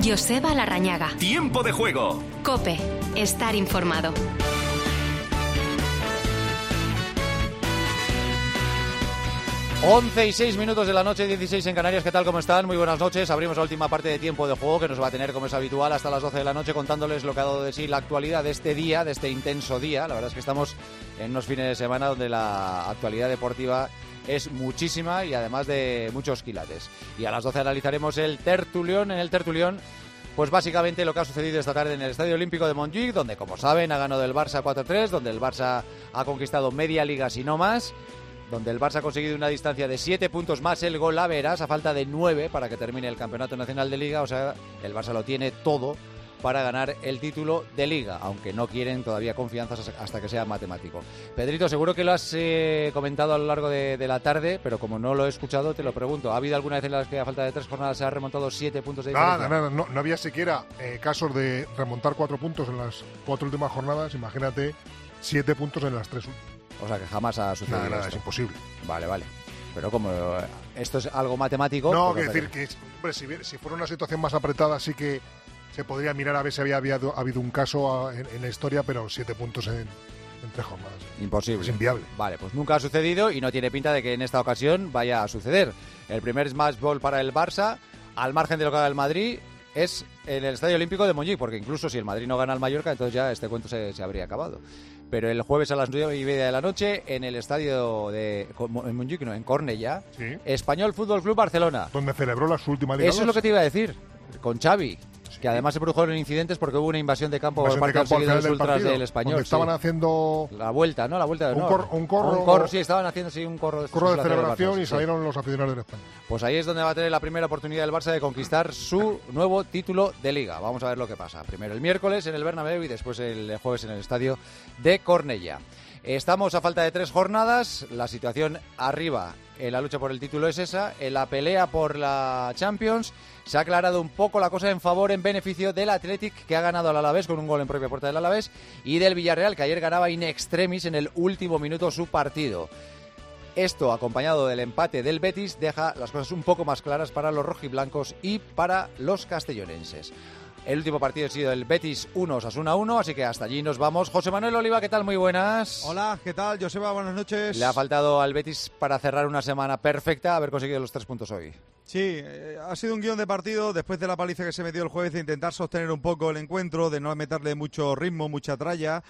Joseba Larrañaga. Tiempo de juego. COPE. Estar informado. 11:06 de la noche, 16 en Canarias. ¿Qué tal? ¿Cómo están? Muy buenas noches. Abrimos la última parte de Tiempo de Juego, que nos va a tener, como es habitual, hasta las 12 de la noche, contándoles lo que ha dado de sí la actualidad de este día, de este intenso día. La verdad es que estamos en unos fines de semana donde la actualidad deportiva es muchísima y además de muchos quilates. Y a las 12 analizaremos el tertulión. En el tertulión, pues básicamente lo que ha sucedido esta tarde en el Estadio Olímpico de Montjuïc, donde, como saben, ha ganado el Barça 4-3, donde el Barça ha conquistado media liga, si no más, donde el Barça ha conseguido una distancia de 7 puntos más el gol a veras, a falta de 9 para que termine el Campeonato Nacional de Liga. O sea, el Barça lo tiene todo para ganar el título de Liga, aunque no quieren todavía confianzas hasta que sea matemático. Pedrito, seguro que lo has comentado a lo largo de la tarde, pero como no lo he escuchado, te lo pregunto. ¿Ha habido alguna vez en las que a falta de 3 jornadas se ha remontado 7 puntos de diferencia? Nada, no había siquiera casos de remontar 4 puntos en las 4 últimas jornadas. Imagínate 7 puntos en las 3 últimas. O sea, que jamás ha sucedido. Nada, es imposible. Vale. Pero como esto es algo matemático... No, pues quiero decir que, hombre, si fuera una situación más apretada, sí que se podría mirar a ver si había habido un caso en la historia, pero 7 puntos en 3 jornadas. Imposible. Es inviable. Vale, pues nunca ha sucedido y no tiene pinta de que en esta ocasión vaya a suceder. El primer smash ball para el Barça, al margen de lo que haga el Madrid, es en el Estadio Olímpico de Montjuïc, porque incluso si el Madrid no gana al Mallorca, entonces ya este cuento se habría acabado. Pero el jueves a las 9:30 de la noche, en el estadio de Montjuïc, no, en Cornellà, Sí. Español Fútbol Club Barcelona. Donde celebró su última Liga. Eso es lo que te iba a decir, con Xavi, que además se produjeron incidentes porque hubo una invasión de campo por parte de los seguidores ultras del Español. Donde estaban haciendo la vuelta, ¿no? La vuelta, un corro, sí, estaban haciendo un corro de celebración y salieron los aficionados del Español. Pues ahí es donde va a tener la primera oportunidad el Barça de conquistar su nuevo título de Liga. Vamos a ver lo que pasa. Primero el miércoles en el Bernabéu y después el jueves en el estadio de Cornellà. Estamos a falta de 3 jornadas. La situación arriba en la lucha por el título es esa. En la pelea por la Champions se ha aclarado un poco la cosa en favor, en beneficio del Athletic, que ha ganado al Alavés con un gol en propia puerta del Alavés, y del Villarreal, que ayer ganaba in extremis en el último minuto su partido. Esto, acompañado del empate del Betis, deja las cosas un poco más claras para los rojiblancos y para los castellonenses. El último partido ha sido el Betis 1, Osasuna 1, así que hasta allí nos vamos. José Manuel Oliva, ¿qué tal? Muy buenas. Hola, ¿qué tal? Joseba, buenas noches. Le ha faltado al Betis para cerrar una semana perfecta haber conseguido los 3 puntos hoy. Sí, ha sido un guión de partido después de la paliza que se metió el jueves, de intentar sostener un poco el encuentro, de no meterle mucho ritmo, mucha tralla.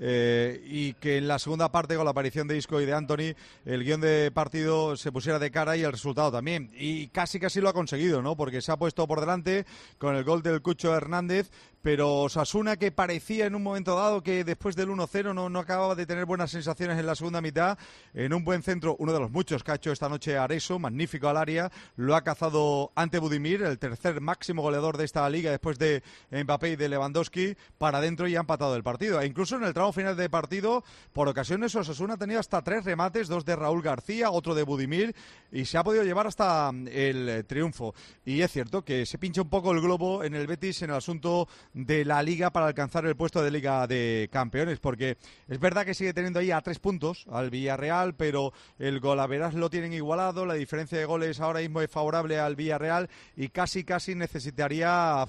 Y que en la segunda parte, con la aparición de Isco y de Anthony, el guión de partido se pusiera de cara y el resultado también. Y casi lo ha conseguido, ¿no? Porque se ha puesto por delante con el gol del Cucho Hernández, pero Osasuna, que parecía en un momento dado que después del 1-0 no acababa de tener buenas sensaciones en la segunda mitad, en un buen centro, uno de los muchos que ha hecho esta noche Areso, magnífico al área, lo ha cazado ante Budimir, el tercer máximo goleador de esta liga después de Mbappé y de Lewandowski, para adentro y ha empatado el partido. E incluso en el tramo final de partido, por ocasiones Osasuna ha tenido hasta 3 remates, 2 de Raúl García, otro de Budimir, y se ha podido llevar hasta el triunfo. Y es cierto que se pincha un poco el globo en el Betis en el asunto de la Liga para alcanzar el puesto de Liga de Campeones, porque es verdad que sigue teniendo ahí a 3 puntos al Villarreal, pero el golaveras lo tienen igualado, la diferencia de goles ahora mismo es favorable al Villarreal y casi necesitaría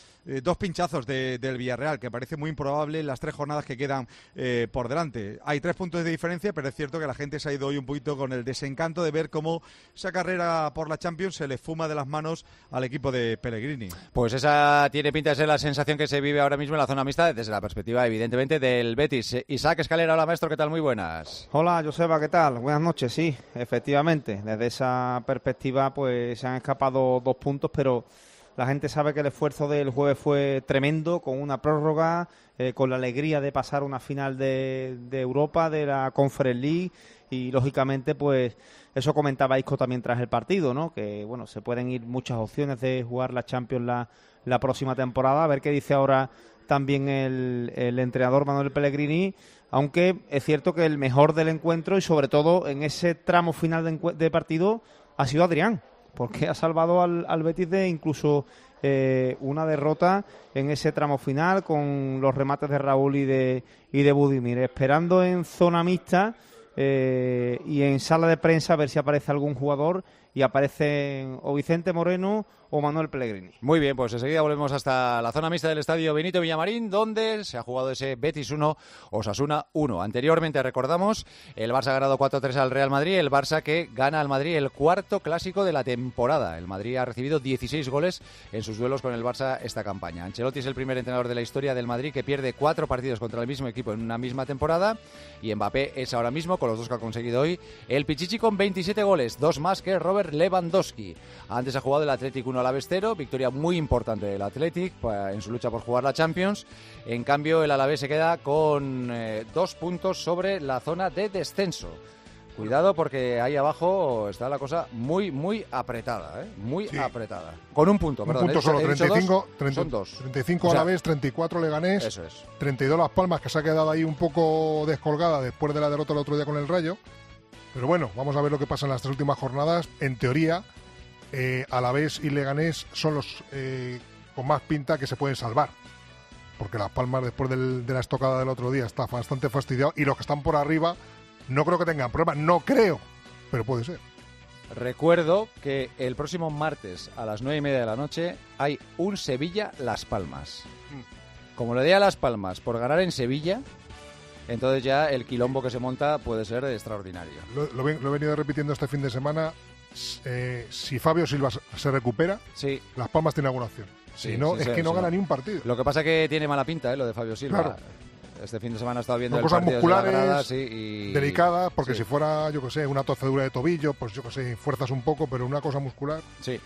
2 pinchazos del Villarreal, que parece muy improbable en las 3 jornadas que quedan por delante. Hay 3 puntos de diferencia, pero es cierto que la gente se ha ido hoy un poquito con el desencanto de ver cómo esa carrera por la Champions se le fuma de las manos al equipo de Pellegrini. Pues esa tiene pinta de ser la sensación que se vive ahora mismo en la zona mixta, desde la perspectiva, evidentemente, del Betis. Isaac Escalera, hola maestro, ¿qué tal? Muy buenas. Hola Joseba, ¿qué tal? Buenas noches, sí, efectivamente. Desde esa perspectiva, pues se han escapado 2 puntos, pero la gente sabe que el esfuerzo del jueves fue tremendo, con una prórroga, con la alegría de pasar una final de Europa, de la Conference League, y lógicamente pues eso comentaba Isco también tras el partido, ¿no? Que bueno, se pueden ir muchas opciones de jugar la Champions la próxima temporada, a ver qué dice ahora también el entrenador Manuel Pellegrini, aunque es cierto que el mejor del encuentro y sobre todo en ese tramo final de partido ha sido Adrián, porque ha salvado al Betis de incluso una derrota en ese tramo final con los remates de Raúl y de Budimir. Esperando en zona mixta, y en sala de prensa a ver si aparece algún jugador y aparecen o Vicente Moreno o Manuel Pellegrini. Muy bien, pues enseguida volvemos hasta la zona mixta del estadio Benito Villamarín, donde se ha jugado ese Betis 1, Osasuna 1. Anteriormente, recordamos, el Barça ha ganado 4-3 al Real Madrid, el Barça que gana al Madrid el cuarto clásico de la temporada. El Madrid ha recibido 16 goles en sus duelos con el Barça esta campaña. Ancelotti es el primer entrenador de la historia del Madrid que pierde 4 partidos contra el mismo equipo en una misma temporada, y Mbappé es ahora mismo, con los 2 que ha conseguido hoy, el Pichichi con 27 goles, 2 más que Robert Lewandowski. Antes ha jugado el Athletic 1 Alavés 0, victoria muy importante del Athletic en su lucha por jugar la Champions. En cambio, el Alavés se queda con 2 puntos sobre la zona de descenso. Cuidado, porque ahí abajo está la cosa muy, muy apretada, muy apretada. Con un punto, perdón. Un punto solo, 35, son 2. 35 Alavés, 34 Leganés, eso es. 32 Las Palmas, que se ha quedado ahí un poco descolgada después de la derrota el otro día con el Rayo. Pero bueno, vamos a ver lo que pasa en las 3 últimas jornadas. En teoría, Alavés y Leganés son los con más pinta que se pueden salvar. Porque Las Palmas, después de la estocada del otro día, está bastante fastidiado. Y los que están por arriba no creo que tengan problemas. No creo, pero puede ser. Recuerdo que el próximo martes a las 9:30 de la noche hay un Sevilla-Las Palmas. Como le dé a Las Palmas por ganar en Sevilla, entonces ya el quilombo que se monta puede ser extraordinario. Lo he venido repitiendo este fin de semana. Si Fabio Silva se recupera, sí, Las Palmas tiene alguna opción. Si no, es que no gana ni un partido. Lo que pasa es que tiene mala pinta, lo de Fabio Silva. Claro. Este fin de semana he estado viendo son el cosas partido musculares, de la grada, y delicadas, porque sí, si fuera, yo que sé, una torcedura de tobillo, pues yo que sé, fuerzas un poco, pero una cosa muscular. Sí.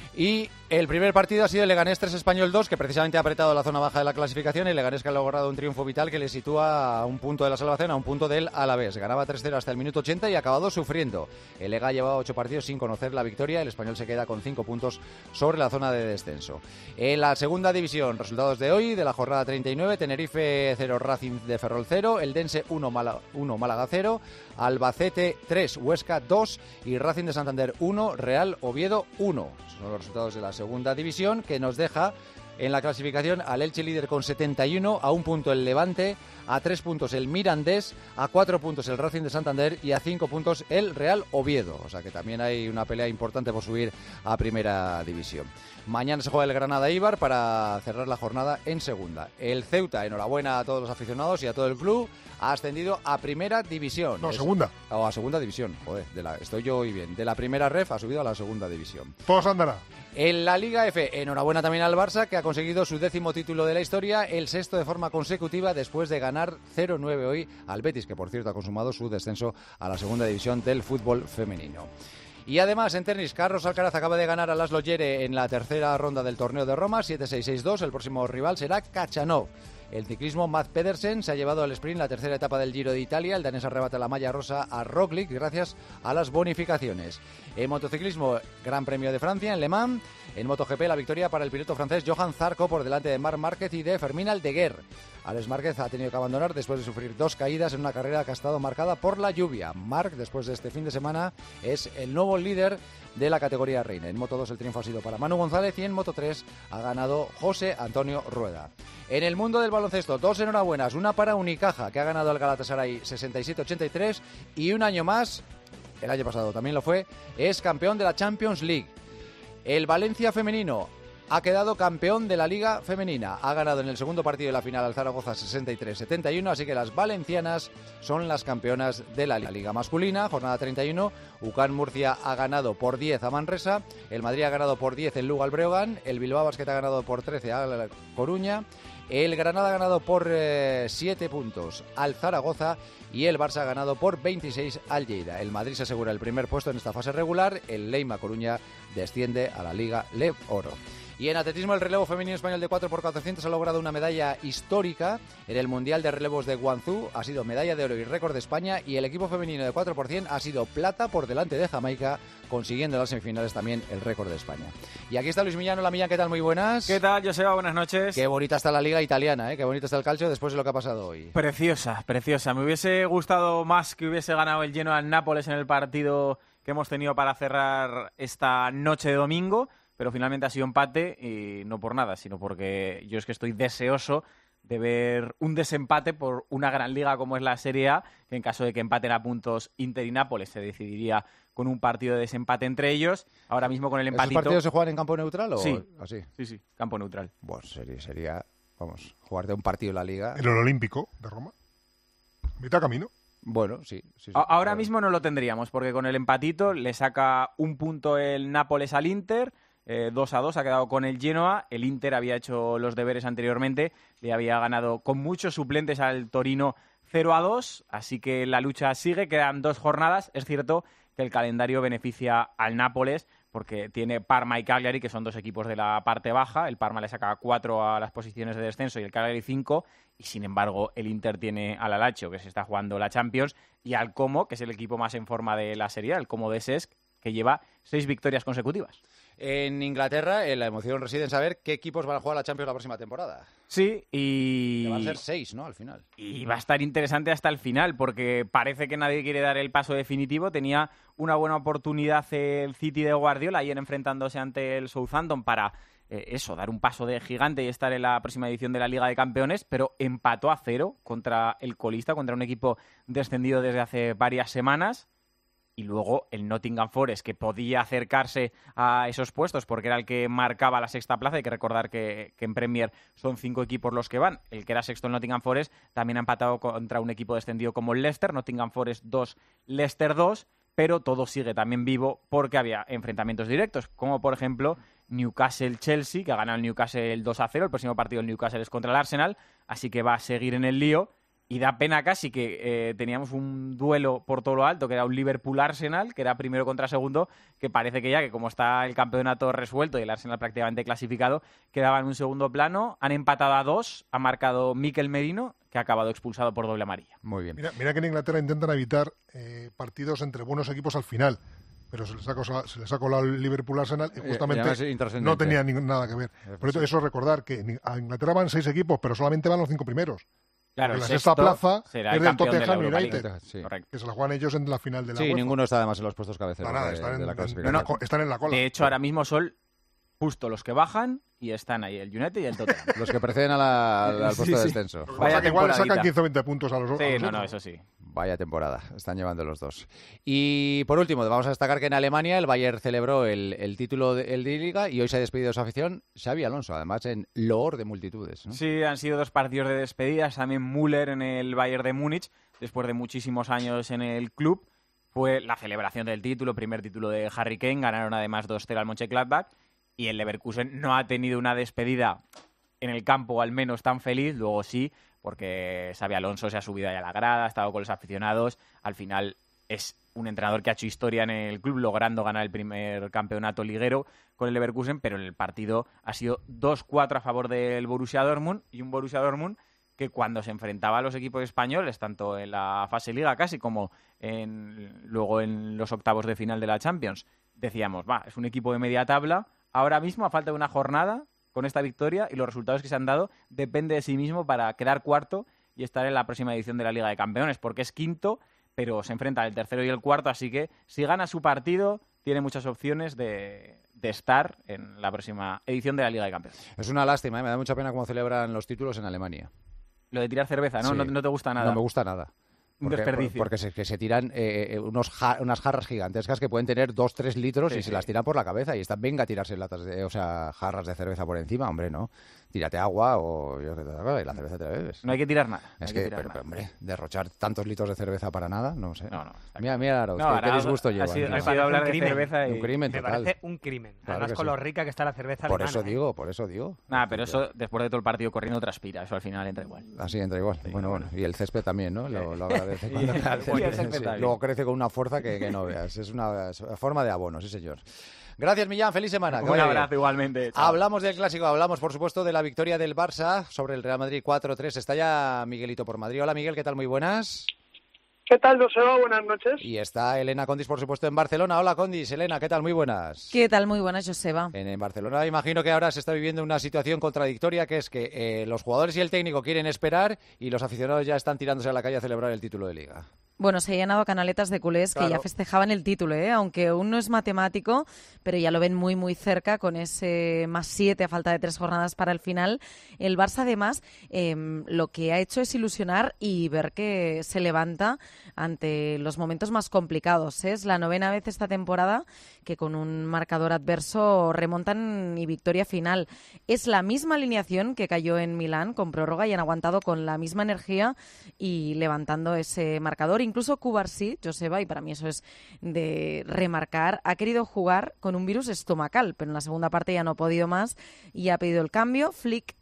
Y el primer partido ha sido el Leganés 3 Español 2, que precisamente ha apretado la zona baja de la clasificación. El Leganés que ha logrado un triunfo vital que le sitúa a un punto de la salvación, a un punto del Alavés. Ganaba 3-0 hasta el minuto 80 y ha acabado sufriendo. El Lega ha llevado 8 partidos sin conocer la victoria. El Español se queda con 5 puntos sobre la zona de descenso. En la segunda división, resultados de hoy, de la jornada 39, Tenerife 0, Racing de Ferrol 0, Eldense 1, Málaga 0, Albacete 3, Huesca 2 y Racing de Santander 1, Real Oviedo 1. Son los resultados de la segunda división, que nos deja en la clasificación al Elche líder con 71, a 1 punto el Levante, a 3 puntos el Mirandés, a 4 puntos el Racing de Santander y a 5 puntos el Real Oviedo. O sea que también hay una pelea importante por subir a primera división. Mañana se juega el Granada-Eibar para cerrar la jornada en segunda. El Ceuta, enhorabuena a todos los aficionados y a todo el club, ha ascendido a primera división. No, segunda. O a segunda división, joder, estoy yo hoy bien. De la primera ref ha subido a la segunda división. Todos andará. En la Liga F, enhorabuena también al Barça, que ha conseguido su 10º título de la historia, el 6º de forma consecutiva, después de ganar 0-9 hoy al Betis, que por cierto ha consumado su descenso a la segunda división del fútbol femenino. Y además, en tenis, Carlos Alcaraz acaba de ganar a Laslo Djere en la tercera ronda del torneo de Roma, 7-6-6-2. El próximo rival será Khachanov. El ciclismo, Mads Pedersen se ha llevado al sprint la tercera etapa del Giro de Italia. El danés arrebata la malla rosa a Roglic gracias a las bonificaciones. En motociclismo, Gran Premio de Francia en Le Mans. En MotoGP, la victoria para el piloto francés Johan Zarco por delante de Marc Márquez y de Fermín Aldeguer. Alex Márquez ha tenido que abandonar después de sufrir 2 caídas en una carrera que ha estado marcada por la lluvia. Marc, después de este fin de semana, es el nuevo líder de la categoría reina. En Moto2 el triunfo ha sido para Manu González y en Moto3 ha ganado José Antonio Rueda. En el mundo del baloncesto, 2 enhorabuenas, una para Unicaja, que ha ganado al Galatasaray 67-83, y un año más, el año pasado también lo fue, es campeón de la Champions League. El Valencia femenino ha quedado campeón de la Liga Femenina. Ha ganado en el segundo partido de la final al Zaragoza 63-71, así que las valencianas son las campeonas de la Liga Masculina. Jornada 31, UCAN Murcia ha ganado por 10 a Manresa, el Madrid ha ganado por 10 en Lugo al Breogán, el Bilbao Basket ha ganado por 13 a La Coruña, el Granada ha ganado por 7 puntos al Zaragoza y el Barça ha ganado por 26 al Lleida. El Madrid se asegura el primer puesto en esta fase regular, el Leima Coruña desciende a la Liga LEB Oro. Y en atletismo, el relevo femenino español de 4x400 ha logrado una medalla histórica en el Mundial de Relevos de Guangzhou. Ha sido medalla de oro y récord de España, y el equipo femenino de 4x100 ha sido plata por delante de Jamaica, consiguiendo en las semifinales también el récord de España. Y aquí está Luis Millán. Hola, Millán, ¿qué tal? Muy buenas. ¿Qué tal, Joseba? Buenas noches. Qué bonita está la liga italiana, ¿eh? Qué bonito está el calcio después de lo que ha pasado hoy. Preciosa, preciosa. Me hubiese gustado más que hubiese ganado el Genoa al Nápoles en el partido que hemos tenido para cerrar esta noche de domingo, pero finalmente ha sido empate, y no por nada, sino porque yo es que estoy deseoso de ver un desempate por una gran liga como es la Serie A, que en caso de que empaten a puntos Inter y Nápoles se decidiría con un partido de desempate entre ellos. Ahora mismo con el empatito... ¿Esos partidos se juegan en campo neutral o Sí, así? sí, campo neutral. Bueno, sería, vamos, jugar de un partido en la liga. En el Olímpico de Roma. Mitad camino. Bueno, sí. Ahora mismo no lo tendríamos, porque con el empatito le saca un punto el Nápoles al Inter, 2-2 ha quedado con el Genoa. El Inter había hecho los deberes anteriormente, le había ganado con muchos suplentes al Torino 0-2, así que la lucha sigue, quedan 2 jornadas. Es cierto que el calendario beneficia al Nápoles, porque tiene Parma y Cagliari, que son 2 equipos de la parte baja. El Parma le saca 4 a las posiciones de descenso y el Cagliari 5. Y sin embargo, el Inter tiene al Lazio, que se está jugando la Champions, y al Como, que es el equipo más en forma de la Serie A, el Como de Cesc, que lleva 6 victorias consecutivas. En Inglaterra, la emoción reside en saber qué equipos van a jugar la Champions la próxima temporada. Sí, y... Que van a ser 6, ¿no? Al final. Y va a estar interesante hasta el final, porque parece que nadie quiere dar el paso definitivo. Tenía una buena oportunidad el City de Guardiola ayer enfrentándose ante el Southampton para dar un paso de gigante y estar en la próxima edición de la Liga de Campeones, pero empató a 0 contra el colista, contra un equipo descendido desde hace varias semanas. Y luego el Nottingham Forest, que podía acercarse a esos puestos porque era el que marcaba la 6ª plaza. Hay que recordar que en Premier son 5 equipos los que van. El que era sexto, el Nottingham Forest, también ha empatado contra un equipo descendido como el Leicester. Nottingham Forest 2, Leicester 2, pero todo sigue también vivo porque había enfrentamientos directos, como por ejemplo Newcastle-Chelsea, que ha ganado el Newcastle 2-0. El próximo partido del Newcastle es contra el Arsenal, así que va a seguir en el lío. Y da pena casi que teníamos un duelo por todo lo alto, que era un Liverpool-Arsenal, que era primero contra segundo, que parece que ya que como está el campeonato resuelto y el Arsenal prácticamente clasificado, quedaba en un segundo plano. Han empatado a 2, ha marcado Mikel Merino, que ha acabado expulsado por doble amarilla. Muy bien. Mira que en Inglaterra intentan evitar partidos entre buenos equipos al final, pero se les ha colado el Liverpool-Arsenal y justamente no tenía nada que ver. Por eso recordar que a Inglaterra van 6 equipos, pero solamente van los 5 primeros. Claro, la 6ª plaza será es del Tottenham United, Sí. que se la juegan ellos en la final de la Sí, UEFA. ninguno está además en los puestos cabeceros de la clasificación. Están en la cola. De hecho, ahora mismo son justo los que bajan y están ahí, el United y el Tottenham. Los que preceden al puesto de descenso. Vaya que igual temporadita. sacan 15 o 20 puntos a los Sí, otros. no, eso sí. Vaya temporada, están llevando los dos. Y por último, vamos a destacar que en Alemania el Bayern celebró el título de Liga y hoy se ha despedido de su afición Xabi Alonso, además en loor de multitudes, ¿no? Sí, han sido 2 partidos de despedidas. También Müller en el Bayern de Múnich, después de muchísimos años en el club. Fue la celebración del título, primer título de Harry Kane. Ganaron además 2-0 al Mönchengladbach. Y el Leverkusen no ha tenido una despedida en el campo al menos tan feliz. Luego sí, porque Xabi Alonso se ha subido ahí a la grada, ha estado con los aficionados. Al final es un entrenador que ha hecho historia en el club, logrando ganar el primer campeonato liguero con el Leverkusen, pero en el partido ha sido 2-4 a favor del Borussia Dortmund, y un Borussia Dortmund que cuando se enfrentaba a los equipos españoles, tanto en la fase Liga casi como luego en los octavos de final de la Champions, decíamos, es un equipo de media tabla. Ahora mismo, a falta de una jornada, con esta victoria y los resultados que se han dado, depende de sí mismo para quedar cuarto y estar en la próxima edición de la Liga de Campeones, porque es quinto, pero se enfrenta el tercero y el cuarto, así que si gana su partido, tiene muchas opciones de estar en la próxima edición de la Liga de Campeones. Es una lástima, me da mucha pena cómo celebran los títulos en Alemania. Lo de tirar cerveza, ¿no? Sí. No te gusta nada. No me gusta nada. Un desperdicio. Porque se tiran unas jarras gigantescas que pueden tener 2-3 litros y se las tiran por la cabeza y están, venga a tirarse jarras de cerveza por encima, hombre, ¿no? Tírate agua y la cerveza te la bebes. No hay que tirar nada. Pero, hombre, derrochar tantos litros de cerveza para nada, no sé. No. Mira, Arauz, qué disgusto lleva. Ha sido hablar de cerveza y... Un crimen Me total. parece un crimen. Claro Además, que con sí. lo rica que está la cerveza Por alemana. eso digo. Nada, pero eso, después de todo el partido corriendo, transpira. Eso al final entra igual. Así entra igual. Bueno. Y el césped también, ¿no? Lo agradece. Y el césped también. Luego crece con una fuerza que no veas. Es una forma de abono, sí, señor. Gracias, Millán. Feliz semana. Un abrazo igualmente. Chao. Hablamos del clásico, hablamos, por supuesto, de la victoria del Barça sobre el Real Madrid 4-3. Está ya Miguelito por Madrid. Hola, Miguel, ¿qué tal? Muy buenas. ¿Qué tal, Joseba? Buenas noches. Y está Elena Condis, por supuesto, en Barcelona. Hola, Condis. Elena, ¿qué tal? Muy buenas. ¿Qué tal? Muy buenas, Joseba. En Barcelona imagino que ahora se está viviendo una situación contradictoria, que es que los jugadores y el técnico quieren esperar y los aficionados ya están tirándose a la calle a celebrar el título de Liga. Bueno, se ha llenado canaletas de culés que ya festejaban el título, aunque aún no es matemático, pero ya lo ven muy, muy cerca con ese +7 a falta de 3 jornadas para el final. El Barça, además, lo que ha hecho es ilusionar y ver que se levanta ante los momentos más complicados. Es la 9ª vez esta temporada que con un marcador adverso remontan y victoria final. Es la misma alineación que cayó en Milán con prórroga y han aguantado con la misma energía y levantando ese marcador. Incluso Cubarsí, Joseba, y para mí eso es de remarcar, ha querido jugar con un virus estomacal, pero en la segunda parte ya no ha podido más y ha pedido el cambio. Flick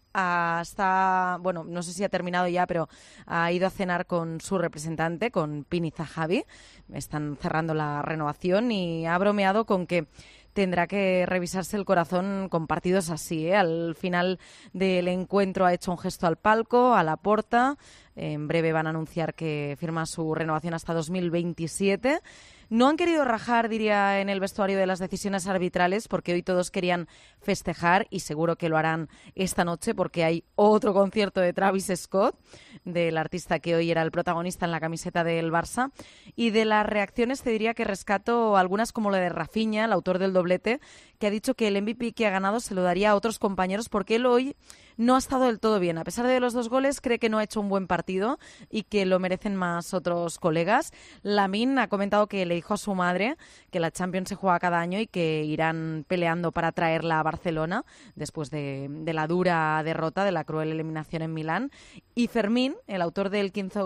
bueno, no sé si ha terminado ya, pero ha ido a cenar con su representante, con Pini Zahavi. Están cerrando la renovación y ha bromeado con que tendrá que revisarse el corazón con partidos así, Al final del encuentro ha hecho un gesto al palco, a Laporta. En breve van a anunciar que firma su renovación hasta 2027. No han querido rajar, diría, en el vestuario de las decisiones arbitrales, porque hoy todos querían festejar y seguro que lo harán esta noche porque hay otro concierto de Travis Scott, del artista que hoy era el protagonista en la camiseta del Barça. Y de las reacciones te diría que rescato algunas como la de Rafinha, el autor del doblete, que ha dicho que el MVP que ha ganado se lo daría a otros compañeros porque él hoy no ha estado del todo bien. A pesar de los 2 goles, cree que no ha hecho un buen partido y que lo merecen más otros colegas. Lamine ha comentado que le dijo a su madre que la Champions se juega cada año y que irán peleando para traerla a Barcelona después de la dura derrota, de la cruel eliminación en Milán. Y Fermín, el autor del quinto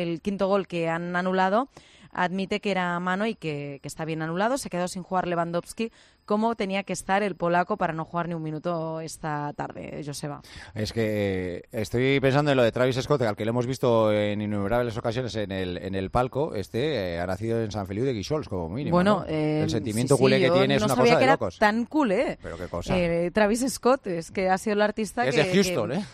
gol que han anulado, admite que era mano y que está bien anulado. Se quedó sin jugar Lewandowski, como tenía que estar el polaco para no jugar ni un minuto esta tarde, Joseba. Es que estoy pensando en lo de Travis Scott, al que lo hemos visto en innumerables ocasiones en el palco. Ha nacido en San Feliu de Guíxols, como mínimo. Bueno, ¿no? El sentimiento culé que tiene es una cosa de locos. No sabía que era tan culé. Pero qué cosa. Travis Scott, es que ha sido el artista es de Houston,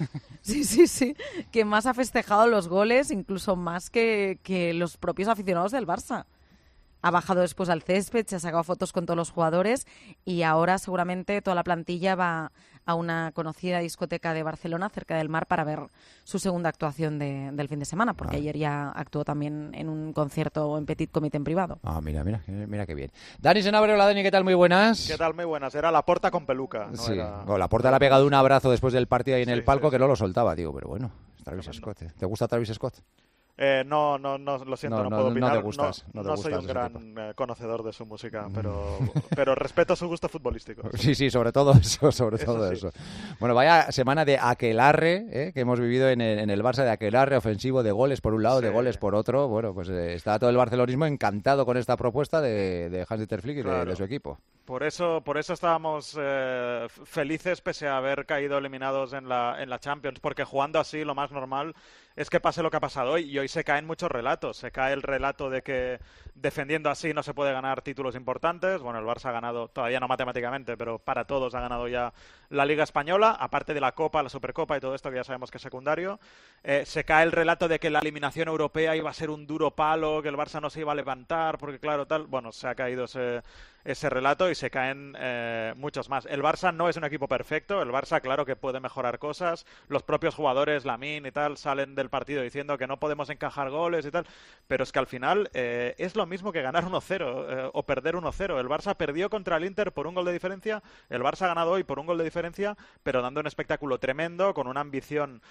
Sí, que más ha festejado los goles, incluso más que los propios aficionados del Barça. Ha bajado después al césped, se ha sacado fotos con todos los jugadores y ahora seguramente toda la plantilla va a una conocida discoteca de Barcelona, cerca del mar, para ver su segunda actuación del fin de semana, porque ayer ya actuó también en un concierto en Petit Comité en privado. Mira qué bien. Dani Senabre, hola Dani, ¿qué tal? Muy buenas. ¿Qué tal? Muy buenas. Era Laporta con peluca. No sí, era... Laporta le ha pegado un abrazo después del partido ahí en el palco que no lo soltaba, digo, pero bueno, Travis Scott. ¿Te gusta Travis Scott? No, lo siento, no puedo opinar. No te gustas. No soy un gran conocedor de su música, pero respeto su gusto futbolístico. Sí, sobre todo eso. Bueno, vaya semana de aquelarre que hemos vivido en el Barça, de aquelarre ofensivo, de goles por un lado, de goles por otro. Bueno, pues está todo el barcelonismo encantado con esta propuesta de Hans-Dieter Flick y de su equipo. Por eso estábamos felices pese a haber caído eliminados en la Champions, porque jugando así lo más normal es que pase lo que ha pasado hoy, y hoy se caen muchos relatos. Se cae el relato de que defendiendo así no se puede ganar títulos importantes. Bueno, el Barça ha ganado, todavía no matemáticamente, pero para todos ha ganado ya la Liga Española, aparte de la Copa, la Supercopa y todo esto que ya sabemos que es secundario. Se cae el relato de que la eliminación europea iba a ser un duro palo, que el Barça no se iba a levantar, porque claro, tal. Bueno, se ha caído ese relato y se caen muchos más. El Barça no es un equipo perfecto, el Barça claro que puede mejorar cosas, los propios jugadores, Lamine y tal, salen del partido diciendo que no podemos encajar goles y tal, pero es que al final es lo mismo que ganar 1-0 o perder 1-0. El Barça perdió contra el Inter por un gol de diferencia, el Barça ha ganado hoy por un gol de diferencia, pero dando un espectáculo tremendo, con una ambición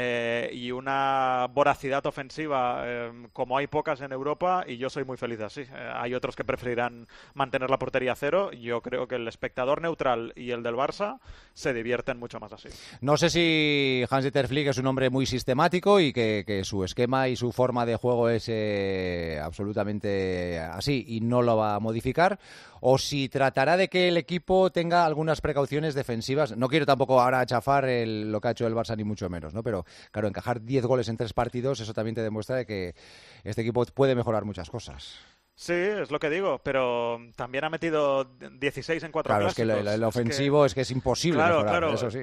y una voracidad ofensiva como hay pocas en Europa, y yo soy muy feliz así. Hay otros que preferirán mantener la portería cero. Yo creo que el espectador neutral y el del Barça se divierten mucho más así. No sé si Hans-Dieter Flick es un hombre muy sistemático y que su esquema y su forma de juego es absolutamente así y no lo va a modificar, o si tratará de que el equipo tenga algunas precauciones defensivas. No quiero tampoco ahora chafar lo que ha hecho el Barça, ni mucho menos, ¿no? Pero claro, encajar 10 goles en 3 partidos, eso también te demuestra de que este equipo puede mejorar muchas cosas. Sí, es lo que digo, pero también ha metido 16 en 4 clásicos. Claro, es que el ofensivo es que es imposible mejorar, claro, eso sí.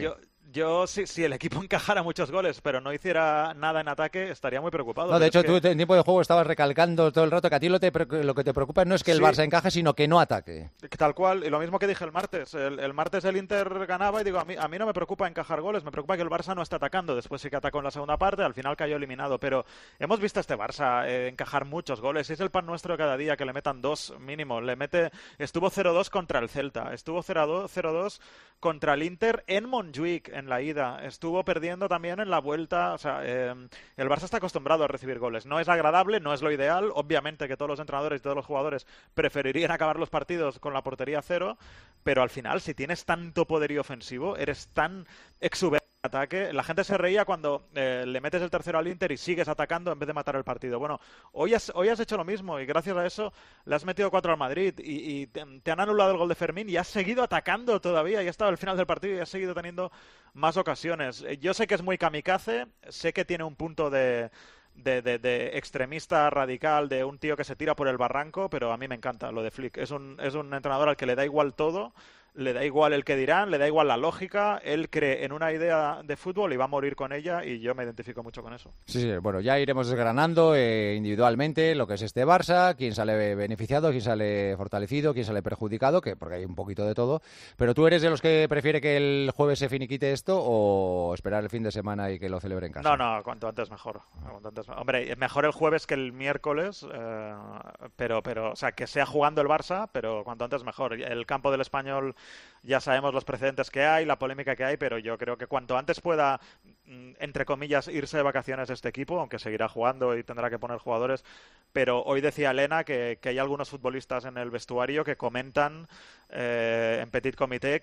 Yo, si el equipo encajara muchos goles, pero no hiciera nada en ataque, estaría muy preocupado. No, de hecho, tú en tiempo de juego estabas recalcando todo el rato que a ti lo que te preocupa no es que el Barça encaje, sino que no ataque. Tal cual, y lo mismo que dije el martes. El martes el Inter ganaba y digo, a mí no me preocupa encajar goles, me preocupa que el Barça no esté atacando. Después sí que atacó en la segunda parte, al final cayó eliminado. Pero hemos visto a este Barça encajar muchos goles. Es el pan nuestro de cada día, que le metan 2 mínimo. Estuvo 0-2 contra el Celta, estuvo 0-2 contra el Inter en Montjuic en la ida, estuvo perdiendo también en la vuelta. O sea, el Barça está acostumbrado a recibir goles. No es agradable, no es lo ideal. Obviamente que todos los entrenadores y todos los jugadores preferirían acabar los partidos con la portería 0, pero al final, si tienes tanto poderío ofensivo, eres tan exuberante en ataque. La gente se reía cuando le metes el tercero al Inter y sigues atacando en vez de matar el partido. Bueno, hoy has hecho lo mismo y gracias a eso le has metido 4 al Madrid y te han anulado el gol de Fermín y has seguido atacando todavía y has estado al final del partido y has seguido teniendo más ocasiones. Yo sé que es muy kamikaze, sé que tiene un punto de extremista radical, de un tío que se tira por el barranco, pero a mí me encanta lo de Flick. Es un entrenador al que le da igual todo, le da igual el que dirán, le da igual la lógica, él cree en una idea de fútbol y va a morir con ella, y yo me identifico mucho con eso. Sí, bueno, ya iremos desgranando individualmente lo que es este Barça, quién sale beneficiado, quién sale fortalecido, quién sale perjudicado, porque hay un poquito de todo. Pero ¿tú eres de los que prefiere que el jueves se finiquite esto o esperar el fin de semana y que lo celebre en casa? No, cuanto antes mejor. Hombre, mejor el jueves que el miércoles, pero o sea, que sea jugando el Barça, pero cuanto antes mejor. El campo del Español, ya sabemos los precedentes que hay, la polémica que hay, pero yo creo que cuanto antes pueda, entre comillas, irse de vacaciones este equipo, aunque seguirá jugando y tendrá que poner jugadores. Pero hoy decía Elena que hay algunos futbolistas en el vestuario que comentan en petit comité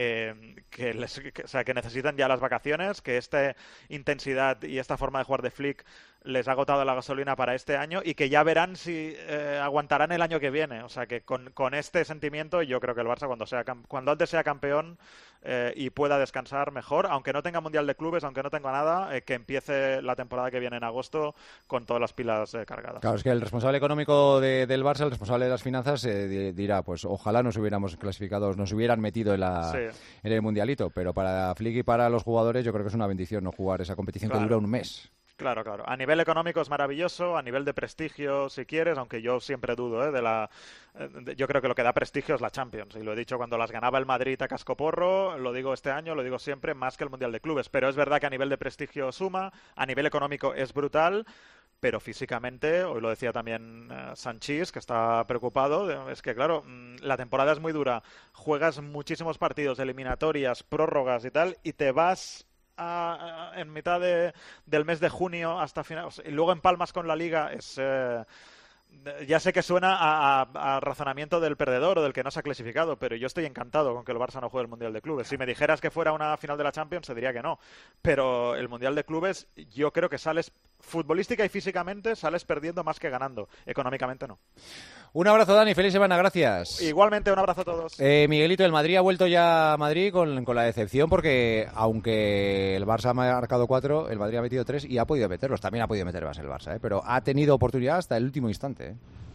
que necesitan ya las vacaciones, que esta intensidad y esta forma de jugar de Flick les ha agotado la gasolina para este año y que ya verán si aguantarán el año que viene. O sea que con este sentimiento yo creo que el Barça cuando antes sea campeón y pueda descansar mejor, aunque no tenga Mundial de Clubes, aunque no tenga nada, que empiece la temporada que viene en agosto con todas las pilas cargadas. Claro, es que el responsable económico del Barça, el responsable de las finanzas, dirá, pues ojalá nos hubiéramos clasificado, nos hubieran metido en el Mundialito, pero para Flick y para los jugadores yo creo que es una bendición no jugar esa competición que dura un mes. Claro. A nivel económico es maravilloso, a nivel de prestigio, si quieres, aunque yo siempre dudo, yo creo que lo que da prestigio es la Champions, y lo he dicho cuando las ganaba el Madrid a cascoporro, lo digo este año, lo digo siempre, más que el Mundial de Clubes, pero es verdad que a nivel de prestigio suma, a nivel económico es brutal, pero físicamente, hoy lo decía también Sanchís, que está preocupado, es que claro, la temporada es muy dura, juegas muchísimos partidos, eliminatorias, prórrogas y tal, y te vas en mitad del mes de junio hasta final, y luego empalmas con la Liga, ya sé que suena a razonamiento del perdedor o del que no se ha clasificado, pero yo estoy encantado con que el Barça no juegue el Mundial de Clubes. Si me dijeras que fuera una final de la Champions, te diría que no, pero el Mundial de Clubes yo creo que sales futbolística y físicamente sales perdiendo más que ganando, económicamente no. Un abrazo, Dani, feliz semana, gracias. Igualmente, un abrazo a todos. Miguelito, el Madrid ha vuelto ya a Madrid con la decepción, porque aunque el Barça ha marcado 4, el Madrid ha metido 3 y ha podido meterlos. También ha podido meter más el Barça, pero ha tenido oportunidad hasta el último instante.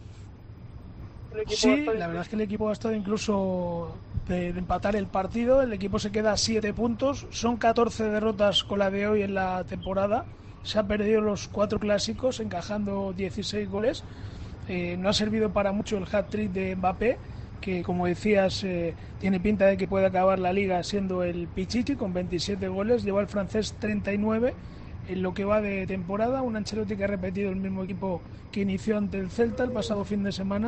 Sí, la verdad es que el equipo ha estado incluso de empatar el partido. El equipo se queda a 7 puntos. Son 14 derrotas con la de hoy en la temporada. Se ha perdido los 4 clásicos, encajando 16 goles. No ha servido para mucho el hat-trick de Mbappé, que como decías tiene pinta de que puede acabar la Liga siendo el Pichichi con 27 goles. Lleva el francés 39 en lo que va de temporada. Un Ancelotti que ha repetido el mismo equipo que inició ante el Celta el pasado fin de semana.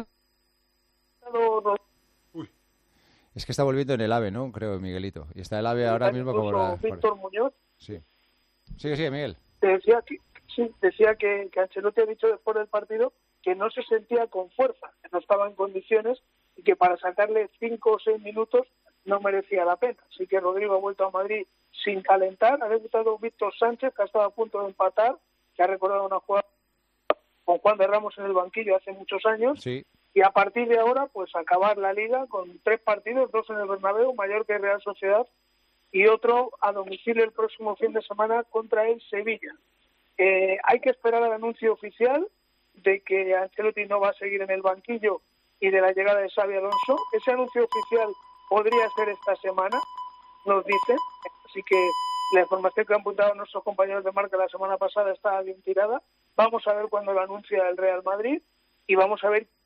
Uy. Es que está volviendo en el AVE, ¿no? Creo, Miguelito. Y está el AVE ahora mismo como Víctor Muñoz. Sí. Sigue, Miguel. Decía que Ancelotti ha dicho después del partido que no se sentía con fuerza, que no estaba en condiciones y que para sacarle 5 o 6 minutos no merecía la pena. Así que Rodrigo ha vuelto a Madrid sin calentar. Ha debutado Víctor Sánchez, que ha estado a punto de empatar, que ha recordado una jugada con Juan de Ramos en el banquillo hace muchos años. Sí. Y a partir de ahora, pues acabar la Liga con 3 partidos, 2 en el Bernabéu, Mallorca y Real Sociedad, y otro a domicilio el próximo fin de semana contra el Sevilla. Hay que esperar al anuncio oficial de que Ancelotti no va a seguir en el banquillo y de la llegada de Xabi Alonso. Ese anuncio oficial podría ser esta semana, nos dicen, así que La información que han apuntado nuestros compañeros de Marca la semana pasada está bien tirada. Vamos a ver cuándo lo anuncia el Real Madrid y vamos a ver